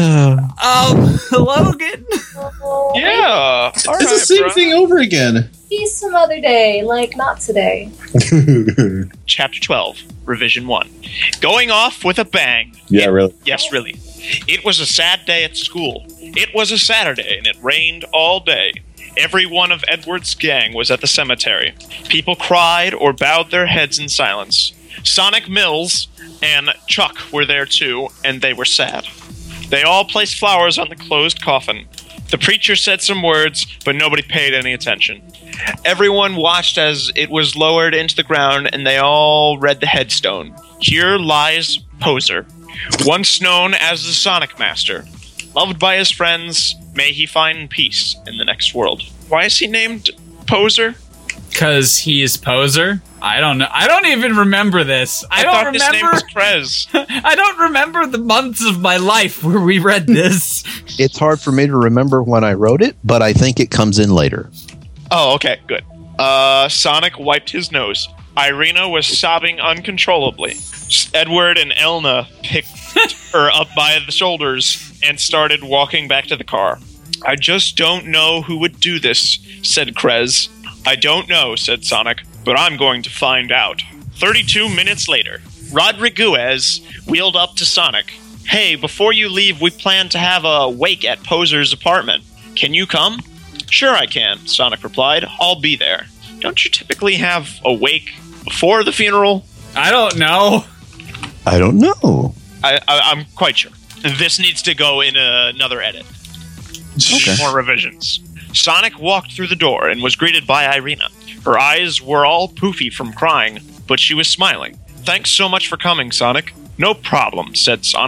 Um, Logan. Yeah. It's the same thing over again. Peace some other day, like not today. Chapter twelve, Revision one. Going off with a bang. Yeah, really. Yes, really. It was a sad day at school. It was a Saturday, and it rained all day. Every one of Edward's gang was at the cemetery. People cried or bowed their heads in silence. Sonic Mills and Chuck were there too, and they were sad. They all placed flowers on the closed coffin. The preacher said some words, but nobody paid any attention. Everyone watched as it was lowered into the ground, and they all read the headstone. Here lies Poser, once known as the Sonic Master. Loved by his friends, may he find peace in the next world. Why is he named Poser? Because he is Poser? I don't know. I don't even remember this. I, I don't thought remember. his name was Krez. I don't remember the months of my life where we read this. It's hard for me to remember when I wrote it, but I think it comes in later. Oh, okay, good. Uh, Sonic wiped his nose. Irina was sobbing uncontrollably. Edward and Elna picked her up by the shoulders and started walking back to the car. I just don't know who would do this, said Krez. I don't know, said Sonic, but I'm going to find out. thirty-two minutes later, Rodriguez wheeled up to Sonic. Hey, before you leave, we plan to have a wake at Poser's apartment. Can you come? Sure I can, Sonic replied. I'll be there. Don't you typically have a wake before the funeral? I don't know. I don't know. I, I, I'm quite sure. This needs to go in another edit. Okay. More revisions. Sonic walked through the door and was greeted by Irina. Her eyes were all poofy from crying, but she was smiling. Thanks so much for coming, Sonic. No problem, said Sonic.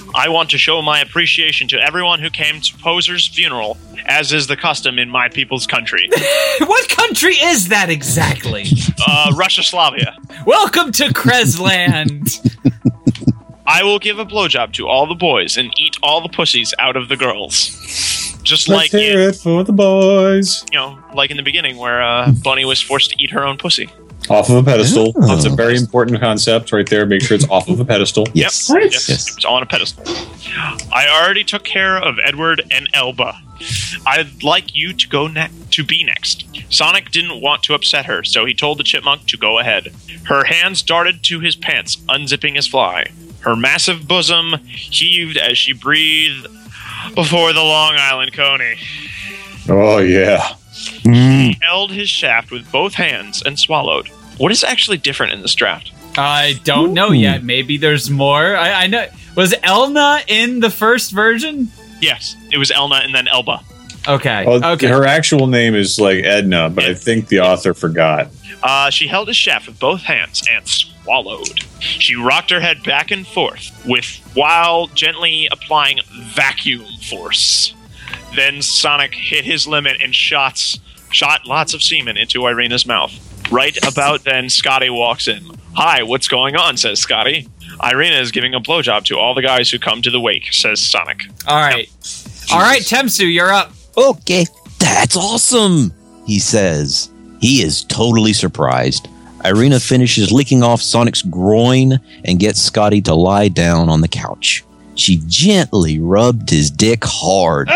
I want to show my appreciation to everyone who came to Poser's funeral, as is the custom in my people's country. What country is that exactly? Uh, Russia-Slavia. Welcome to Kresland. I will give a blowjob to all the boys and eat all the pussies out of the girls. Just Let's like hear in, it for the boys. you know, like in the beginning where uh, Bunny was forced to eat her own pussy. Off of a pedestal. Oh. That's a very important concept right there. Make sure it's off of a pedestal. Yes. Yep. Yes, Yes. it was on a pedestal. I already took care of Edward and Elba. I'd like you to go ne- to be next. Sonic didn't want to upset her, so he told the chipmunk to go ahead. Her hands darted to his pants, unzipping his fly. Her massive bosom heaved as she breathed before the Long Island Coney. Oh, yeah. He held his shaft with both hands and swallowed. What is actually different in this draft? I don't know yet. Maybe there's more. I, I know. Was Elna in the first version? Yes, it was Elna and then Elba. Okay. Well, okay. Her actual name is like Edna, but I think the author forgot. Uh, she held his shaft with both hands and swallowed. She rocked her head back and forth, with while gently applying vacuum force. Then Sonic hit his limit and shots shot lots of semen into Irina's mouth. Right about then, Scotty walks in. "Hi, what's going on?" says Scotty. "Irina is giving a blowjob to all the guys who come to the wake," says Sonic. All right. All right, Temsu, you're up. Okay, that's awesome, he says. He is totally surprised. Irina finishes licking off Sonic's groin and gets Scotty to lie down on the couch. She gently rubbed his dick hard,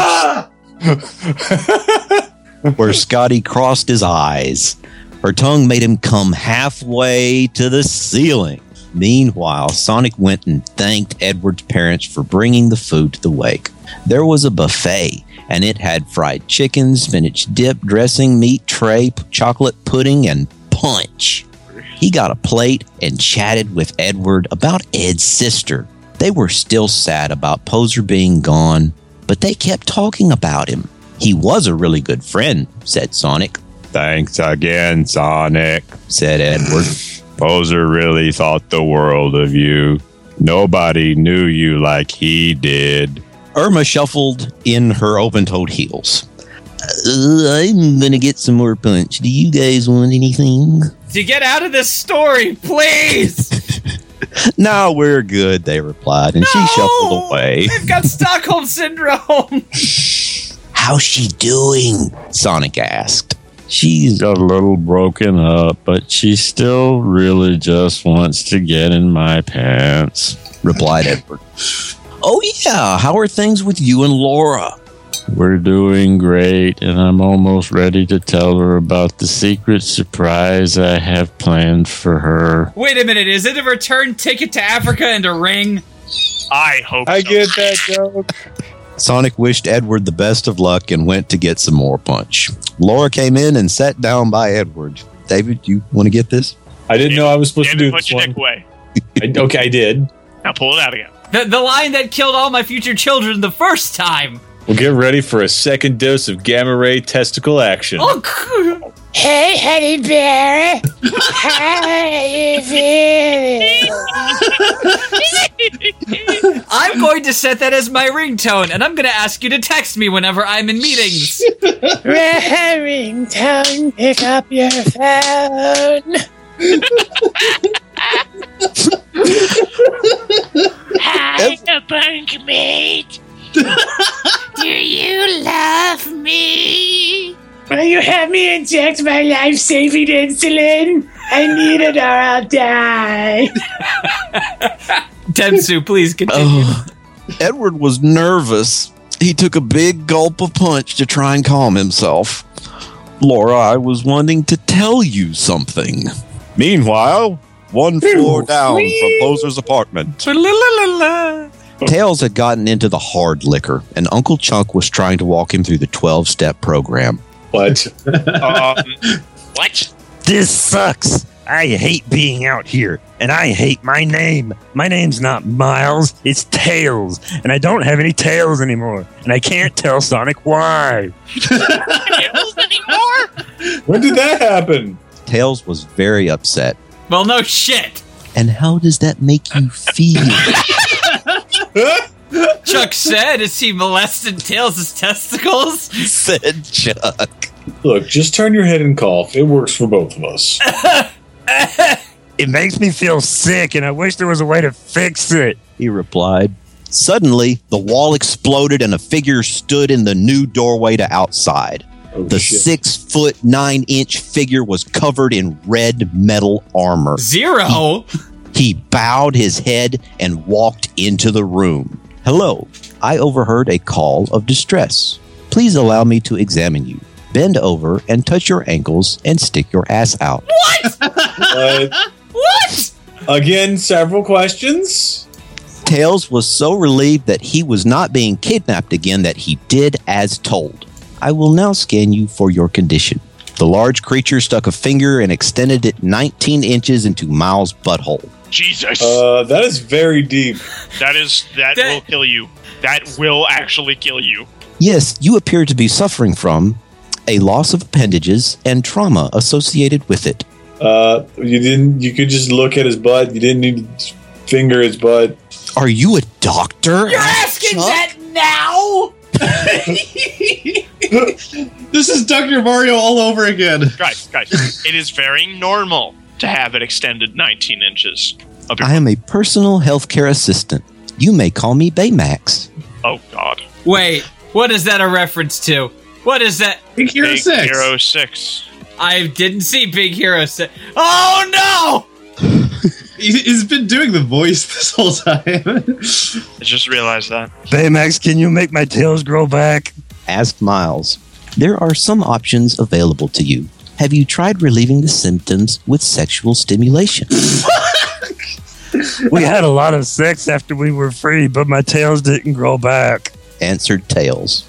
where Scotty crossed his eyes. Her tongue made him come halfway to the ceiling. Meanwhile, Sonic went and thanked Edward's parents for bringing the food to the wake. There was a buffet, and it had fried chicken, spinach dip, dressing, meat tray, p- chocolate pudding, and punch. He got a plate and chatted with Edward about Ed's sister. They were still sad about Poser being gone, but they kept talking about him. He was a really good friend, said Sonic. Thanks again, Sonic, said Edward. Poser really thought the world of you. Nobody knew you like he did. Irma shuffled in her open-toed heels. Uh, I'm gonna get some more punch. Do you guys want anything? To get out of this story, please. No, we're good, they replied, and she shuffled away. I've got Stockholm Syndrome. How's she doing? Sonic asked. She's a little broken up, but she still really just wants to get in my pants, replied Edward. Oh yeah, how are things with you and Laura? We're doing great, and I'm almost ready to tell her about the secret surprise I have planned for her. Wait a minute, is it a return ticket to Africa and a ring? I hope I so. get that joke. Sonic wished Edward the best of luck and went to get some more punch. Laura came in and sat down by Edward. David, you want to get this? I didn't know I was supposed David, to do put this your one. dick away. I, okay, I did. Now pull it out again. The, the line that killed all my future children the first time. Well, get ready for a second dose of gamma ray testicle action. Oh, Hey, honey bear. How you feeling? I'm going to set that as my ringtone, and I'm going to ask you to text me whenever I'm in meetings. Ringtone, pick up your phone. Hi, the bunkmate. Do you love me? Will you have me inject my life-saving insulin? I need it or I'll die. Temsu, please continue. Oh, Edward was nervous. He took a big gulp of punch to try and calm himself. Laura, I was wanting to tell you something. Meanwhile, one floor down from Poser's apartment. Tails had gotten into the hard liquor, and Uncle Chunk was trying to walk him through the twelve-step program. What? um, what? This sucks. I hate being out here, and I hate my name. My name's not Miles, it's Tails, and I don't have any tails anymore, and I can't tell Sonic why. Tails anymore? When did that happen? Tails was very upset. Well, no shit. And how does that make you feel? Chuck said as he molested Tails' testicles. Said Chuck. Look, just turn your head and cough. It works for both of us. It makes me feel sick, and I wish there was a way to fix it. He replied. Suddenly, the wall exploded and a figure stood in the new doorway to outside. Oh, the shit. six foot nine inch figure was covered in red metal armor. Zero? He, he bowed his head and walked into the room. Hello, I overheard a call of distress. Please allow me to examine you. Bend over and touch your ankles and stick your ass out. What? Uh, What? again, several questions. Tails was so relieved that he was not being kidnapped again that he did as told. I will now scan you for your condition. The large creature stuck a finger and extended it nineteen inches into Miles' butthole. Jesus. Uh, that is very deep. that is that, That- will kill you. That will actually kill you. Yes, you appear to be suffering from a loss of appendages and trauma associated with it. Uh, you didn't. You could just look at his butt. You didn't need to finger his butt. Are you a doctor? You're asking that now? This is Doctor Mario all over again. Guys, guys, it is very normal to have it extended nineteen inches. Of your I am a personal healthcare assistant. You may call me Baymax. Oh, God. Wait, what is that a reference to? What is that? Big Hero Big six. Hero six. I didn't see Big Hero six. Oh, no! He- He's been doing the voice this whole time. I just realized that. Baymax, can you make my tails grow back? Asked Miles. There are some options available to you. Have you tried relieving the symptoms with sexual stimulation? We had a lot of sex after we were free, but my tails didn't grow back. Answered Tails.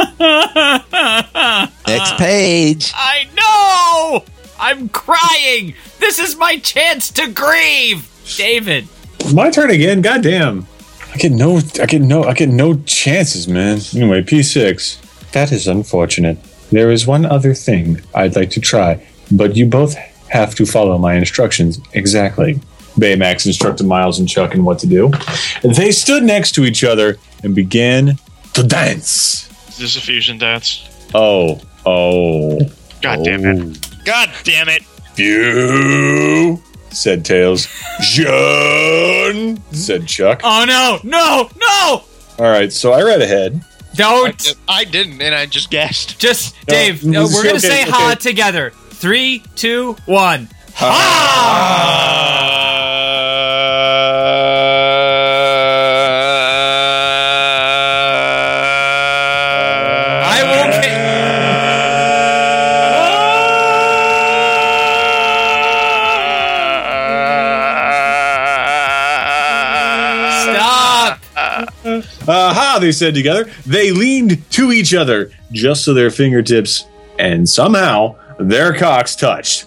Next page. I know! I'm crying! This is my chance to grieve! David. My turn again. Goddamn. I get no. I get no. I get no chances, man. Anyway, P six. That is unfortunate. There is one other thing I'd like to try, but you both have to follow my instructions exactly. Baymax instructed Miles and Chuck in what to do. They stood next to each other and began to dance. Is this a fusion dance? Oh, oh. God damn it. God damn it. You, said Tails. John, said Chuck. Oh, no! No! No! All right, so I read ahead. Don't! I didn't, and I just guessed. Just, No, Dave, no, uh, we're gonna okay, say okay. ha together. Three, two, one. I will Stop! Aha, they said together. They leaned to each other just so their fingertips and somehow their cocks touched.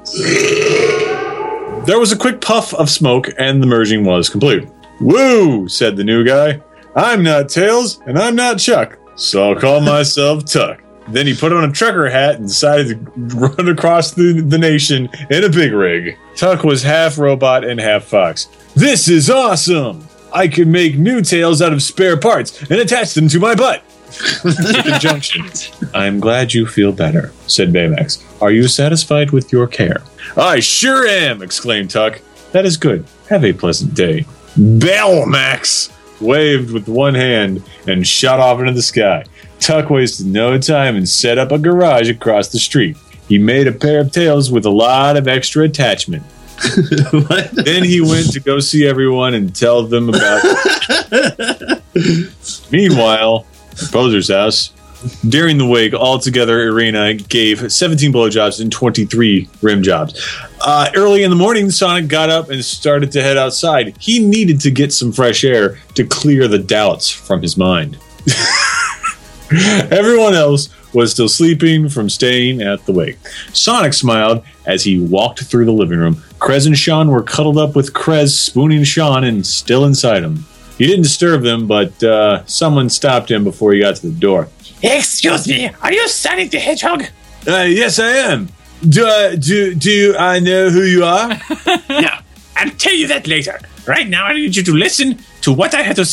There was a quick puff of smoke and the merging was complete. Woo, said the new guy. I'm not Tails and I'm not Chuck, so I'll call myself Tuck. Then he put on a trucker hat and decided to run across the, the nation in a big rig. Tuck was half robot and half fox. This is awesome! I could make new tails out of spare parts and attach them to my butt. Conjunction. I'm glad you feel better, said Baymax. Are you satisfied with your care? I sure am, exclaimed Tuck. That is good. Have a pleasant day. Baymax waved with one hand and shot off into the sky. Tuck wasted no time and set up a garage across the street. He made a pair of tails with a lot of extra attachment. Then he went to go see everyone and tell them about it. Meanwhile, at Bowser's house, during the wake, altogether, Irina gave seventeen blowjobs and twenty-three rim jobs. Uh, early in the morning, Sonic got up and started to head outside. He needed to get some fresh air to clear the doubts from his mind. Everyone else was still sleeping from staying at the wake. Sonic smiled as he walked through the living room. Krez and Sean were cuddled up with Krez spooning Sean and still inside him. He didn't disturb them, but uh, someone stopped him before he got to the door. Excuse me, are you Sonic the Hedgehog? Uh, yes, I am. Do, uh, do, do I know who you are? No, I'll tell you that later. Right now, I need you to listen to what I have to say.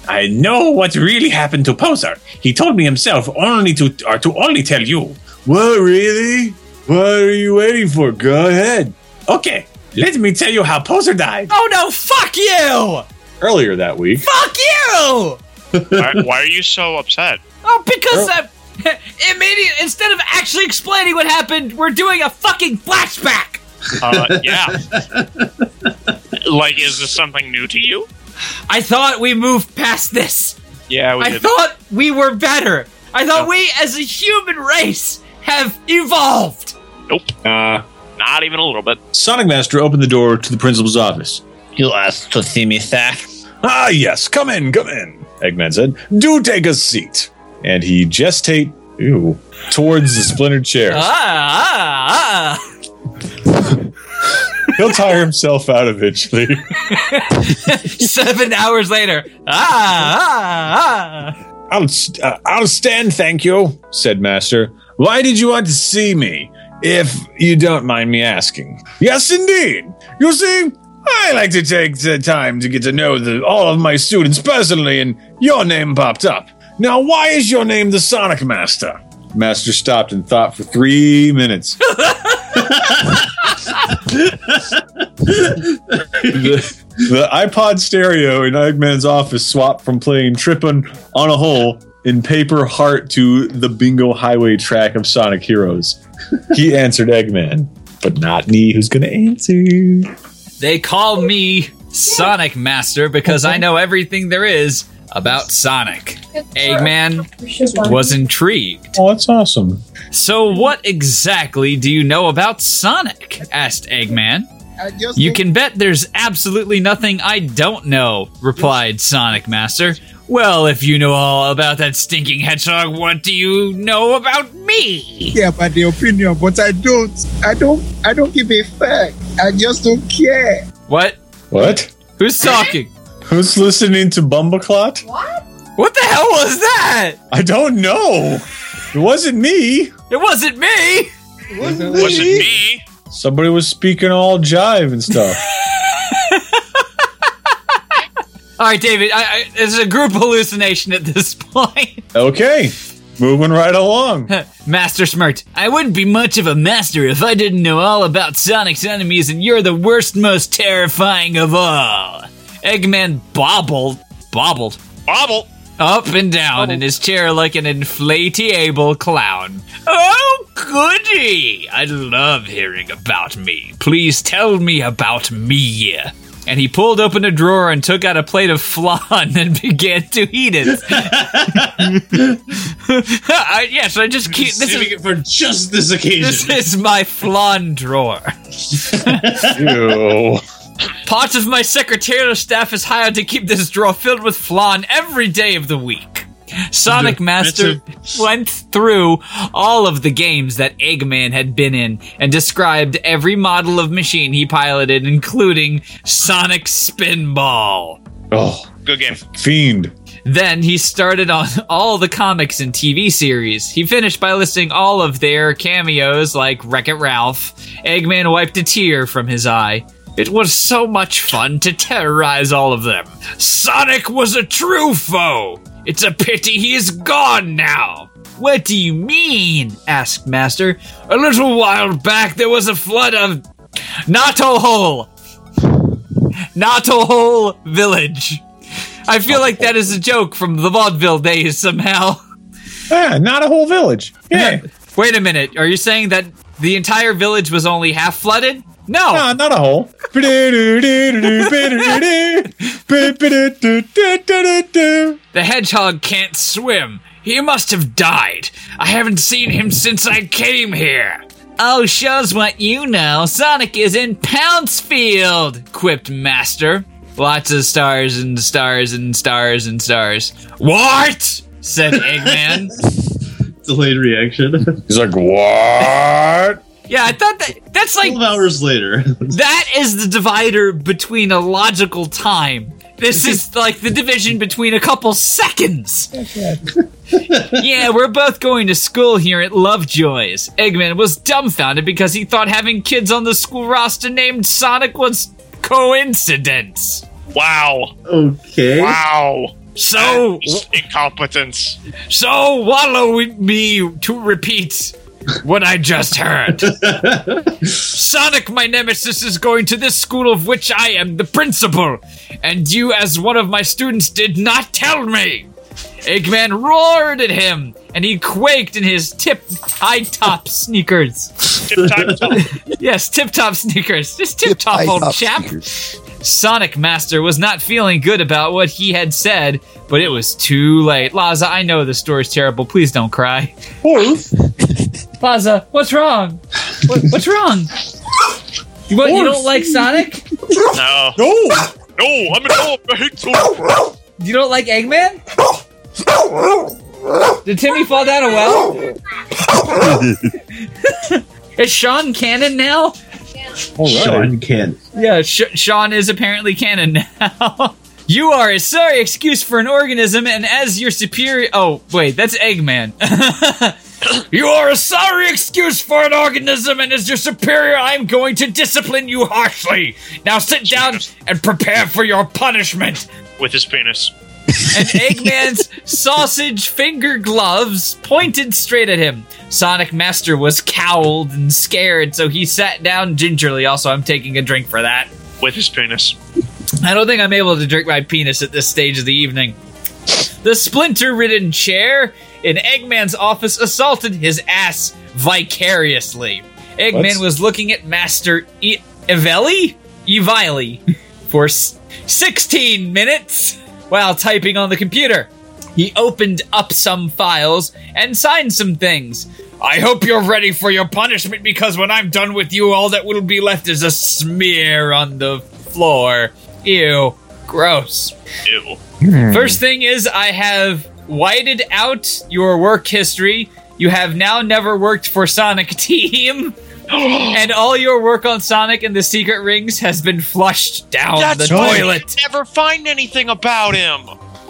I know what really happened to Poser. He told me himself only to or to only tell you. What, really? What are you waiting for? Go ahead. Okay, let me tell you how Poser died. Oh no, fuck you! Earlier that week. Fuck you! why, why are you so upset? Oh, because uh, immediate, instead of actually explaining what happened, we're doing a fucking flashback! Uh, yeah. Like, is this something new to you? I thought we moved past this. Yeah, we I did. thought we were better. I thought No. we, as a human race, have evolved. Nope. Uh, Not even a little bit. Sonic Master opened the door to the principal's office. You asked to see me, sir. Ah, yes, come in, come in, Eggman said. Do take a seat. And he gestate, ew, towards the splintered chairs. Ah, ah, He'll tire himself out eventually. ah. Seven hours later. Ah, ah, ah. I'll, uh, I'll stand, thank you, said Master. Why did you want to see me, if you don't mind me asking? Yes, indeed. You see, I like to take the time to get to know the, all of my students personally, and your name popped up. Now, why is your name the Sonic Master? Master stopped and thought for three minutes. the, the iPod stereo in Eggman's office swapped from playing Trippin' on a Hole in Paper Heart to the Bingo Highway track of Sonic Heroes. He answered Eggman, but not me who's going to answer. They call me Sonic Master because I know everything there is about Sonic. Eggman was intrigued. Oh, that's awesome. So what exactly do you know about Sonic? Asked Eggman. You can bet there's absolutely nothing I don't know, replied Sonic Master. Well, if you know all about that stinking hedgehog, what do you know about me? Yeah, about the opinion, but I don't. I don't. I don't give a fuck. I just don't care. What? What? Who's talking? Who's listening to Bumbleclot? What? What the hell was that? I don't know. It wasn't me. It wasn't me. It wasn't me. Wasn't me. Somebody was speaking all jive and stuff. All right, David, I, I, it's a group hallucination at this point. Okay, moving right along. Master smirked. I wouldn't be much of a master if I didn't know all about Sonic's enemies, and you're the worst, most terrifying of all. Eggman bobbled, bobbled, Bobble. up and down in his chair like an inflatable clown. Oh, goody! I love hearing about me. Please tell me about me. And he pulled open a drawer and took out a plate of flan and began to eat it. I, yes, I just keep this Saving is it for just this occasion. this is my flan drawer. Ew. Part of my secretarial staff is hired to keep this drawer filled with flan every day of the week. Sonic Master went through all of the games that Eggman had been in and described every model of machine he piloted, including Sonic Spinball. Oh, Good game. fiend. Then he started on all the comics and T V series. He finished by listing all of their cameos like Wreck-It Ralph. Eggman wiped a tear from his eye. It was so much fun to terrorize all of them. Sonic was a true foe. It's a pity he is gone now. What do you mean? Asked Master. A little while back there was a flood of Nato Hole. Nato Hole Village. I feel like that is a joke from the vaudeville days somehow. Ah, not a whole village. Yeah. Wait a minute. Are you saying that the entire village was only half flooded? No. No, not a hole. The hedgehog can't swim. He must have died. I haven't seen him since I came here. Oh, shows what you know. Sonic is in Pouncefield, quipped Master. Lots of stars and stars and stars and stars. What? Said Eggman. Delayed reaction. He's like, what? Yeah, I thought that that's like twelve hours later. That is the divider between a logical time. This is like the division between a couple seconds. Yeah, we're both going to school here at Lovejoy's. Eggman was dumbfounded because he thought having kids on the school roster named Sonic was coincidence. Wow. Okay. Wow. So incompetence. So wallow in me to repeat what I just heard. Sonic, my nemesis, is going to this school of which I am the principal, and you, as one of my students, did not tell me. Eggman roared at him, and he quaked in his tip high top sneakers. Tip top. Yes, tip top sneakers. Just tip top, old chap. Sneakers. Sonic Master was not feeling good about what he had said, but it was too late. Laza, I know the story's terrible. Please don't cry. Laza, what's wrong? What, what's wrong? You, what, you don't like Sonic? No. No. No, I'm an old big. You don't like Eggman? Did Timmy fall down a well? Is Sean canon now? All right. Sean canon. Yeah, Sh- Sean is apparently canon now. You are a sorry excuse for an organism, and as your superior... Oh, wait, that's Eggman. You are a sorry excuse for an organism, and as your superior, I'm going to discipline you harshly. Now sit down and prepare for your punishment. With his penis. And Eggman's sausage finger gloves pointed straight at him. Sonic Master was cowled and scared, so he sat down gingerly. Also, I'm taking a drink for that. With his penis. I don't think I'm able to drink my penis at this stage of the evening. The splinter-ridden chair in Eggman's office assaulted his ass vicariously. Eggman what? was looking at Master e- Eveli? Evili for s- sixteen minutes while typing on the computer. He opened up some files and signed some things. I hope you're ready for your punishment, because when I'm done with you, all that will be left is a smear on the floor. Ew. Gross. Ew. First thing is, I have whited out your work history. You have now never worked for Sonic Team. And all your work on Sonic and the Secret Rings has been flushed down That's the why toilet. You never find anything about him.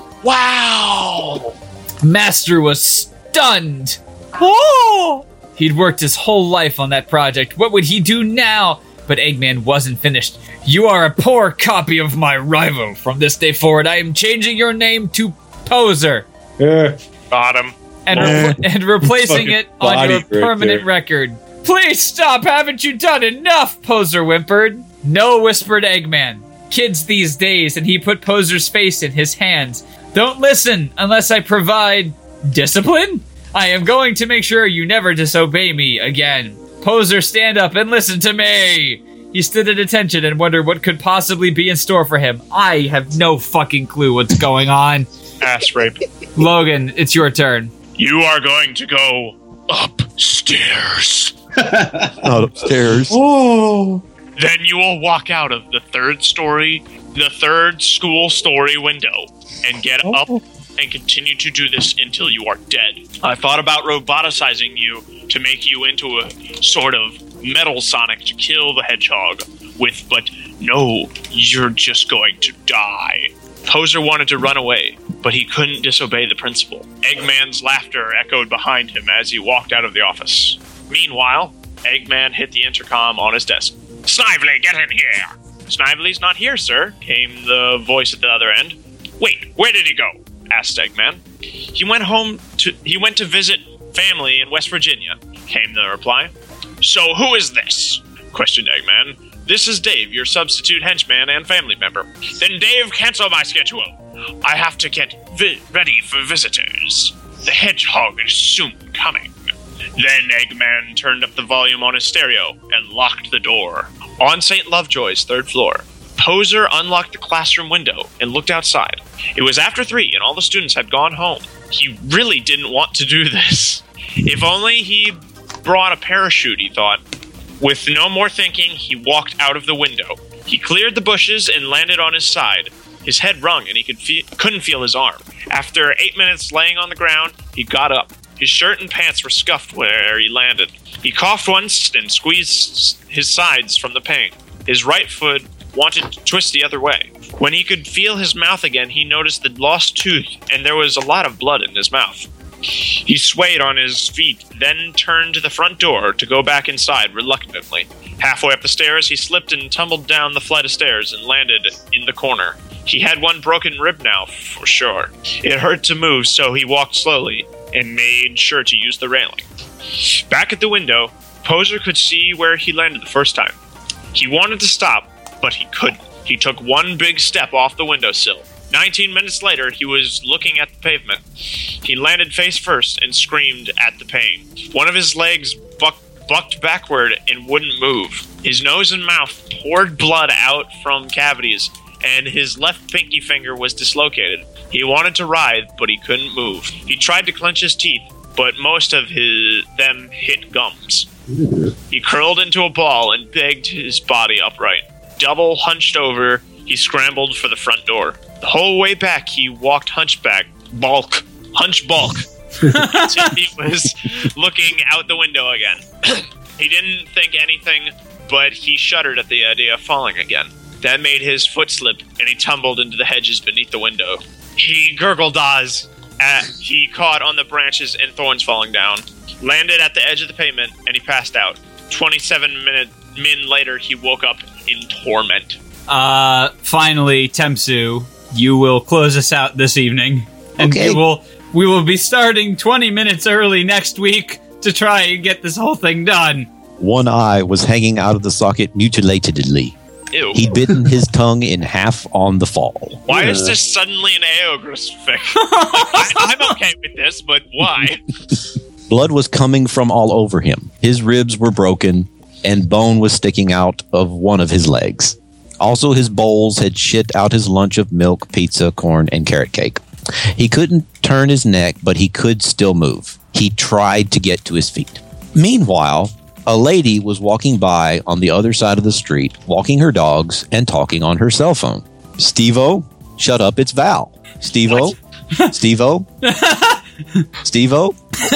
Wow. Master was stunned. Oh! He'd worked his whole life on that project. What would he do now? But Eggman wasn't finished. You are a poor copy of my rival. From this day forward, I am changing your name to Poser. Yeah. Got him. And, re- and replacing it on your permanent right record. Please stop, haven't you done enough? Poser whimpered. No, whispered Eggman. Kids these days, and he put Poser's face in his hands. Don't listen unless I provide discipline? I am going to make sure you never disobey me again. Poser, stand up and listen to me. He stood at attention and wondered what could possibly be in store for him. I have no fucking clue what's going on. Ass rape. Logan, it's your turn. You are going to go upstairs. Not upstairs. Oh. Then you will walk out of the third story, the third school story window, and get oh. up and continue to do this until you are dead. I thought about roboticizing you to make you into a sort of metal Sonic to kill the Hedgehog with, but no, you're just going to die. Poser wanted to run away, but he couldn't disobey the principal. Eggman's laughter echoed behind him as he walked out of the office. Meanwhile, Eggman hit the intercom on his desk. Snively, get in here! Snively's not here, sir, came the voice at the other end. Wait, where did he go? Asked Eggman. He went home to, he went to visit family in West Virginia, came the reply. So who is this? Questioned Eggman. This is Dave, your substitute henchman and family member. Then Dave, cancel my schedule. I have to get vi- ready for visitors. The Hedgehog is soon coming. Then Eggman turned up the volume on his stereo and locked the door. On Saint Lovejoy's third floor, Poser unlocked the classroom window and looked outside. It was after three and all the students had gone home. He really didn't want to do this. If only he brought a parachute, he thought. With no more thinking, he walked out of the window. He cleared the bushes and landed on his side. His head rung and he could fe- couldn't feel his arm. After eight minutes laying on the ground, he got up. His shirt and pants were scuffed where he landed. He coughed once and squeezed his sides from the pain. His right foot wanted to twist the other way. When he could feel his mouth again, he noticed the lost tooth, and there was a lot of blood in his mouth. He swayed on his feet, then turned to the front door to go back inside reluctantly. Halfway up the stairs, he slipped and tumbled down the flight of stairs and landed in the corner. He had one broken rib now, for sure. It hurt to move, so he walked slowly and made sure to use the railing. Back at the window, Poser could see where he landed the first time. He wanted to stop, but he couldn't. He took one big step off the windowsill. Nineteen minutes later, he was looking at the pavement. He landed face first and screamed at the pain. One of his legs buck- bucked backward and wouldn't move. His nose and mouth poured blood out from cavities, and his left pinky finger was dislocated. He wanted to writhe, but he couldn't move. He tried to clench his teeth, but most of his them hit gums. He curled into a ball and begged his body upright. Double hunched over, he scrambled for the front door. The whole way back, he walked hunchback, bulk, hunch bulk, until he was looking out the window again. He didn't think anything, but he shuddered at the idea of falling again. That made his foot slip, and he tumbled into the hedges beneath the window. He gurgled Oz. At, he caught on the branches and thorns falling down, landed at the edge of the pavement, and he passed out. twenty-seven minute, min later, he woke up in torment. Uh, finally, Temsu, you will close us out this evening. And Okay. we will, we will be starting twenty minutes early next week to try and get this whole thing done. One eye was hanging out of the socket mutilatedly. Ew. He'd bitten his tongue in half on the fall. Why is this suddenly an Aeogrus fic? I, I'm okay with this, but why? Blood was coming from all over him. His ribs were broken, and bone was sticking out of one of his legs. Also, his bowls had shit out his lunch of milk, pizza, corn, and carrot cake. He couldn't turn his neck, but he could still move. He tried to get to his feet. Meanwhile, a lady was walking by on the other side of the street, walking her dogs and talking on her cell phone. Steve-O, shut up, it's Val. Steve-O, Steve-O, Steve-O,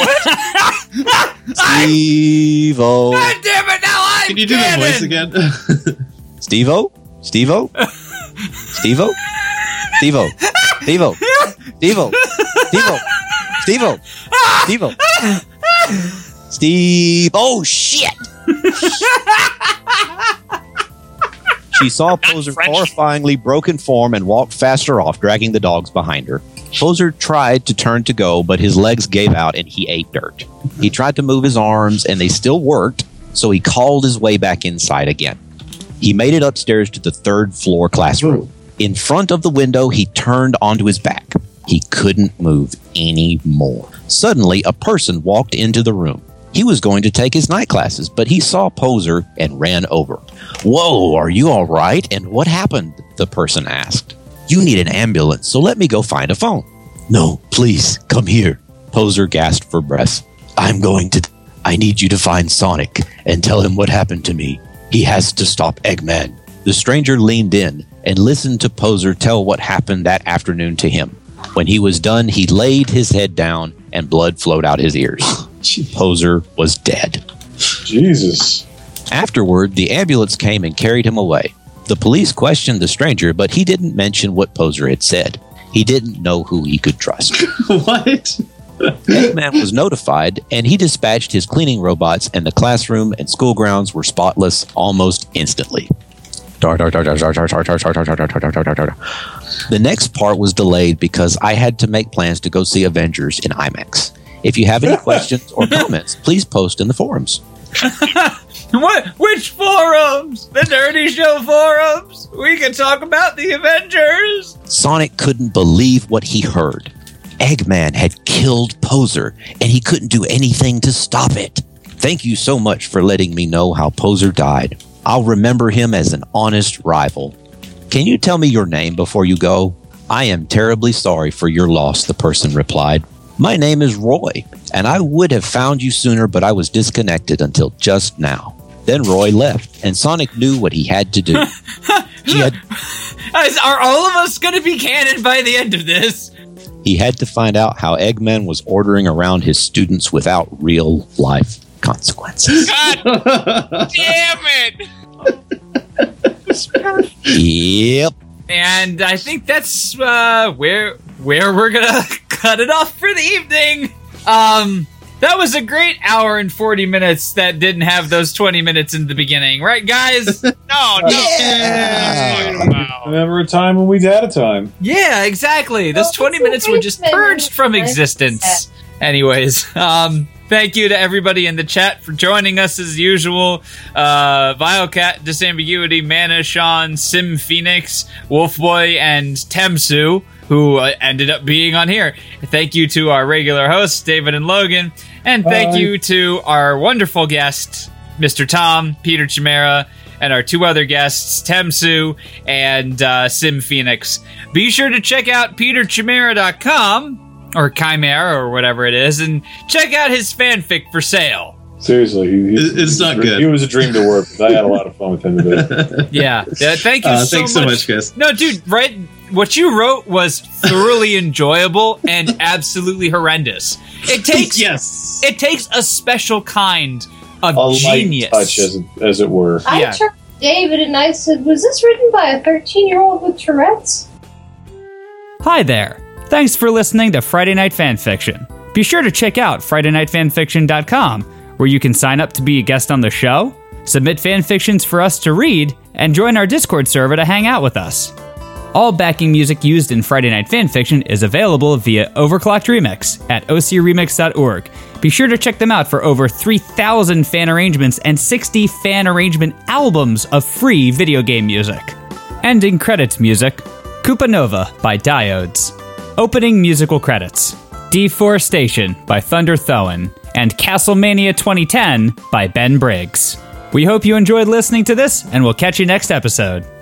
Steve-O. God damn it, now I'm Can you do that voice again? Steve-O, Steve-O, Steve-O, Steve-O, Steve-O, Steve-O, Steve-O, Steve-O, Steve-O, Steve. Oh shit! She saw Poser horrifyingly broken form and walked faster off, dragging the dogs behind her. Poser tried to turn to go, but his legs gave out and he ate dirt. He tried to move his arms and they still worked, so he called his way back inside again. He made it upstairs to the third floor classroom. In front of the window, he turned onto his back. He couldn't move anymore. Suddenly, a person walked into the room. He was going to take his night classes, but he saw Poser and ran over. "Whoa, are you all right? And what happened?" the person asked. "You need an ambulance, so let me go find a phone." "No, please, come here." Poser gasped for breath. "I'm going to... I need you to find Sonic and tell him what happened to me. He has to stop Eggman." The stranger leaned in and listened to Poser tell what happened that afternoon to him. When he was done, he laid his head down and blood flowed out his ears. Poser was dead. Jesus. Afterward, the ambulance came and carried him away. The police questioned the stranger, but he didn't mention what Poser had said. He didn't know who he could trust. What? Eggman was notified, and he dispatched his cleaning robots, and the classroom and school grounds were spotless almost instantly. The next part was delayed because I had to make plans to go see Avengers in IMAX. If you have any questions or comments, please post in the forums. What? Which forums? The Dirty Show forums? We can talk about the Avengers. Sonic couldn't believe what he heard. Eggman had killed Poser, and he couldn't do anything to stop it. Thank you so much for letting me know how Poser died. I'll remember him as an honest rival. Can you tell me your name before you go? I am terribly sorry for your loss, the person replied. My name is Roy, and I would have found you sooner, but I was disconnected until just now. Then Roy left, and Sonic knew what he had to do. He had, Are all of us going to be canon by the end of this? he had to find out how Eggman was ordering around his students without real-life consequences. God damn it! Yep. And I think that's uh, where where we're gonna cut it off for the evening. Um, That was a great hour and forty minutes that didn't have those twenty minutes in the beginning, right, guys? No, no. Yeah. Remember a time when we had a time. Yeah, exactly. Those twenty minutes were just purged from existence. Anyways, um, thank you to everybody in the chat for joining us as usual. Uh, Vilecat, Disambiguity, Mana, Sean, Sim Phoenix, Wolfboy, and Temsu, who uh, ended up being on here. Thank you to our regular hosts, David and Logan. And thank Bye. you to our wonderful guests, Mister Tom, Peter Chimera, and our two other guests, Temsu and uh, Sim Phoenix. Be sure to check out peter chimera dot com, or Chimera, or whatever it is, and check out his fanfic for sale. Seriously, he, he, it's not good. He was a dream to work with. I had a lot of fun with him today. Yeah, yeah. Thank you Uh, so thanks much. so much, guys. No, dude, right? What you wrote was thoroughly enjoyable and absolutely horrendous. It takes yes. It takes a special kind of A light genius. touch, as it, as it were. I Yeah. turned to David and I said, was this written by a thirteen-year-old with Tourette's? Hi there. Thanks for listening to Friday Night Fanfiction. Be sure to check out friday night fanfiction dot com, where you can sign up to be a guest on the show, submit fanfictions for us to read, and join our Discord server to hang out with us. All backing music used in Friday Night Fanfiction is available via Overclocked Remix at o c remix dot org. Be sure to check them out for over three thousand fan arrangements and sixty fan arrangement albums of free video game music. Ending credits music, Koopa Nova by Diodes. Opening musical credits, Deforestation by Thunder Thoen, and Castlemania twenty ten by Ben Briggs. We hope you enjoyed listening to this, and we'll catch you next episode.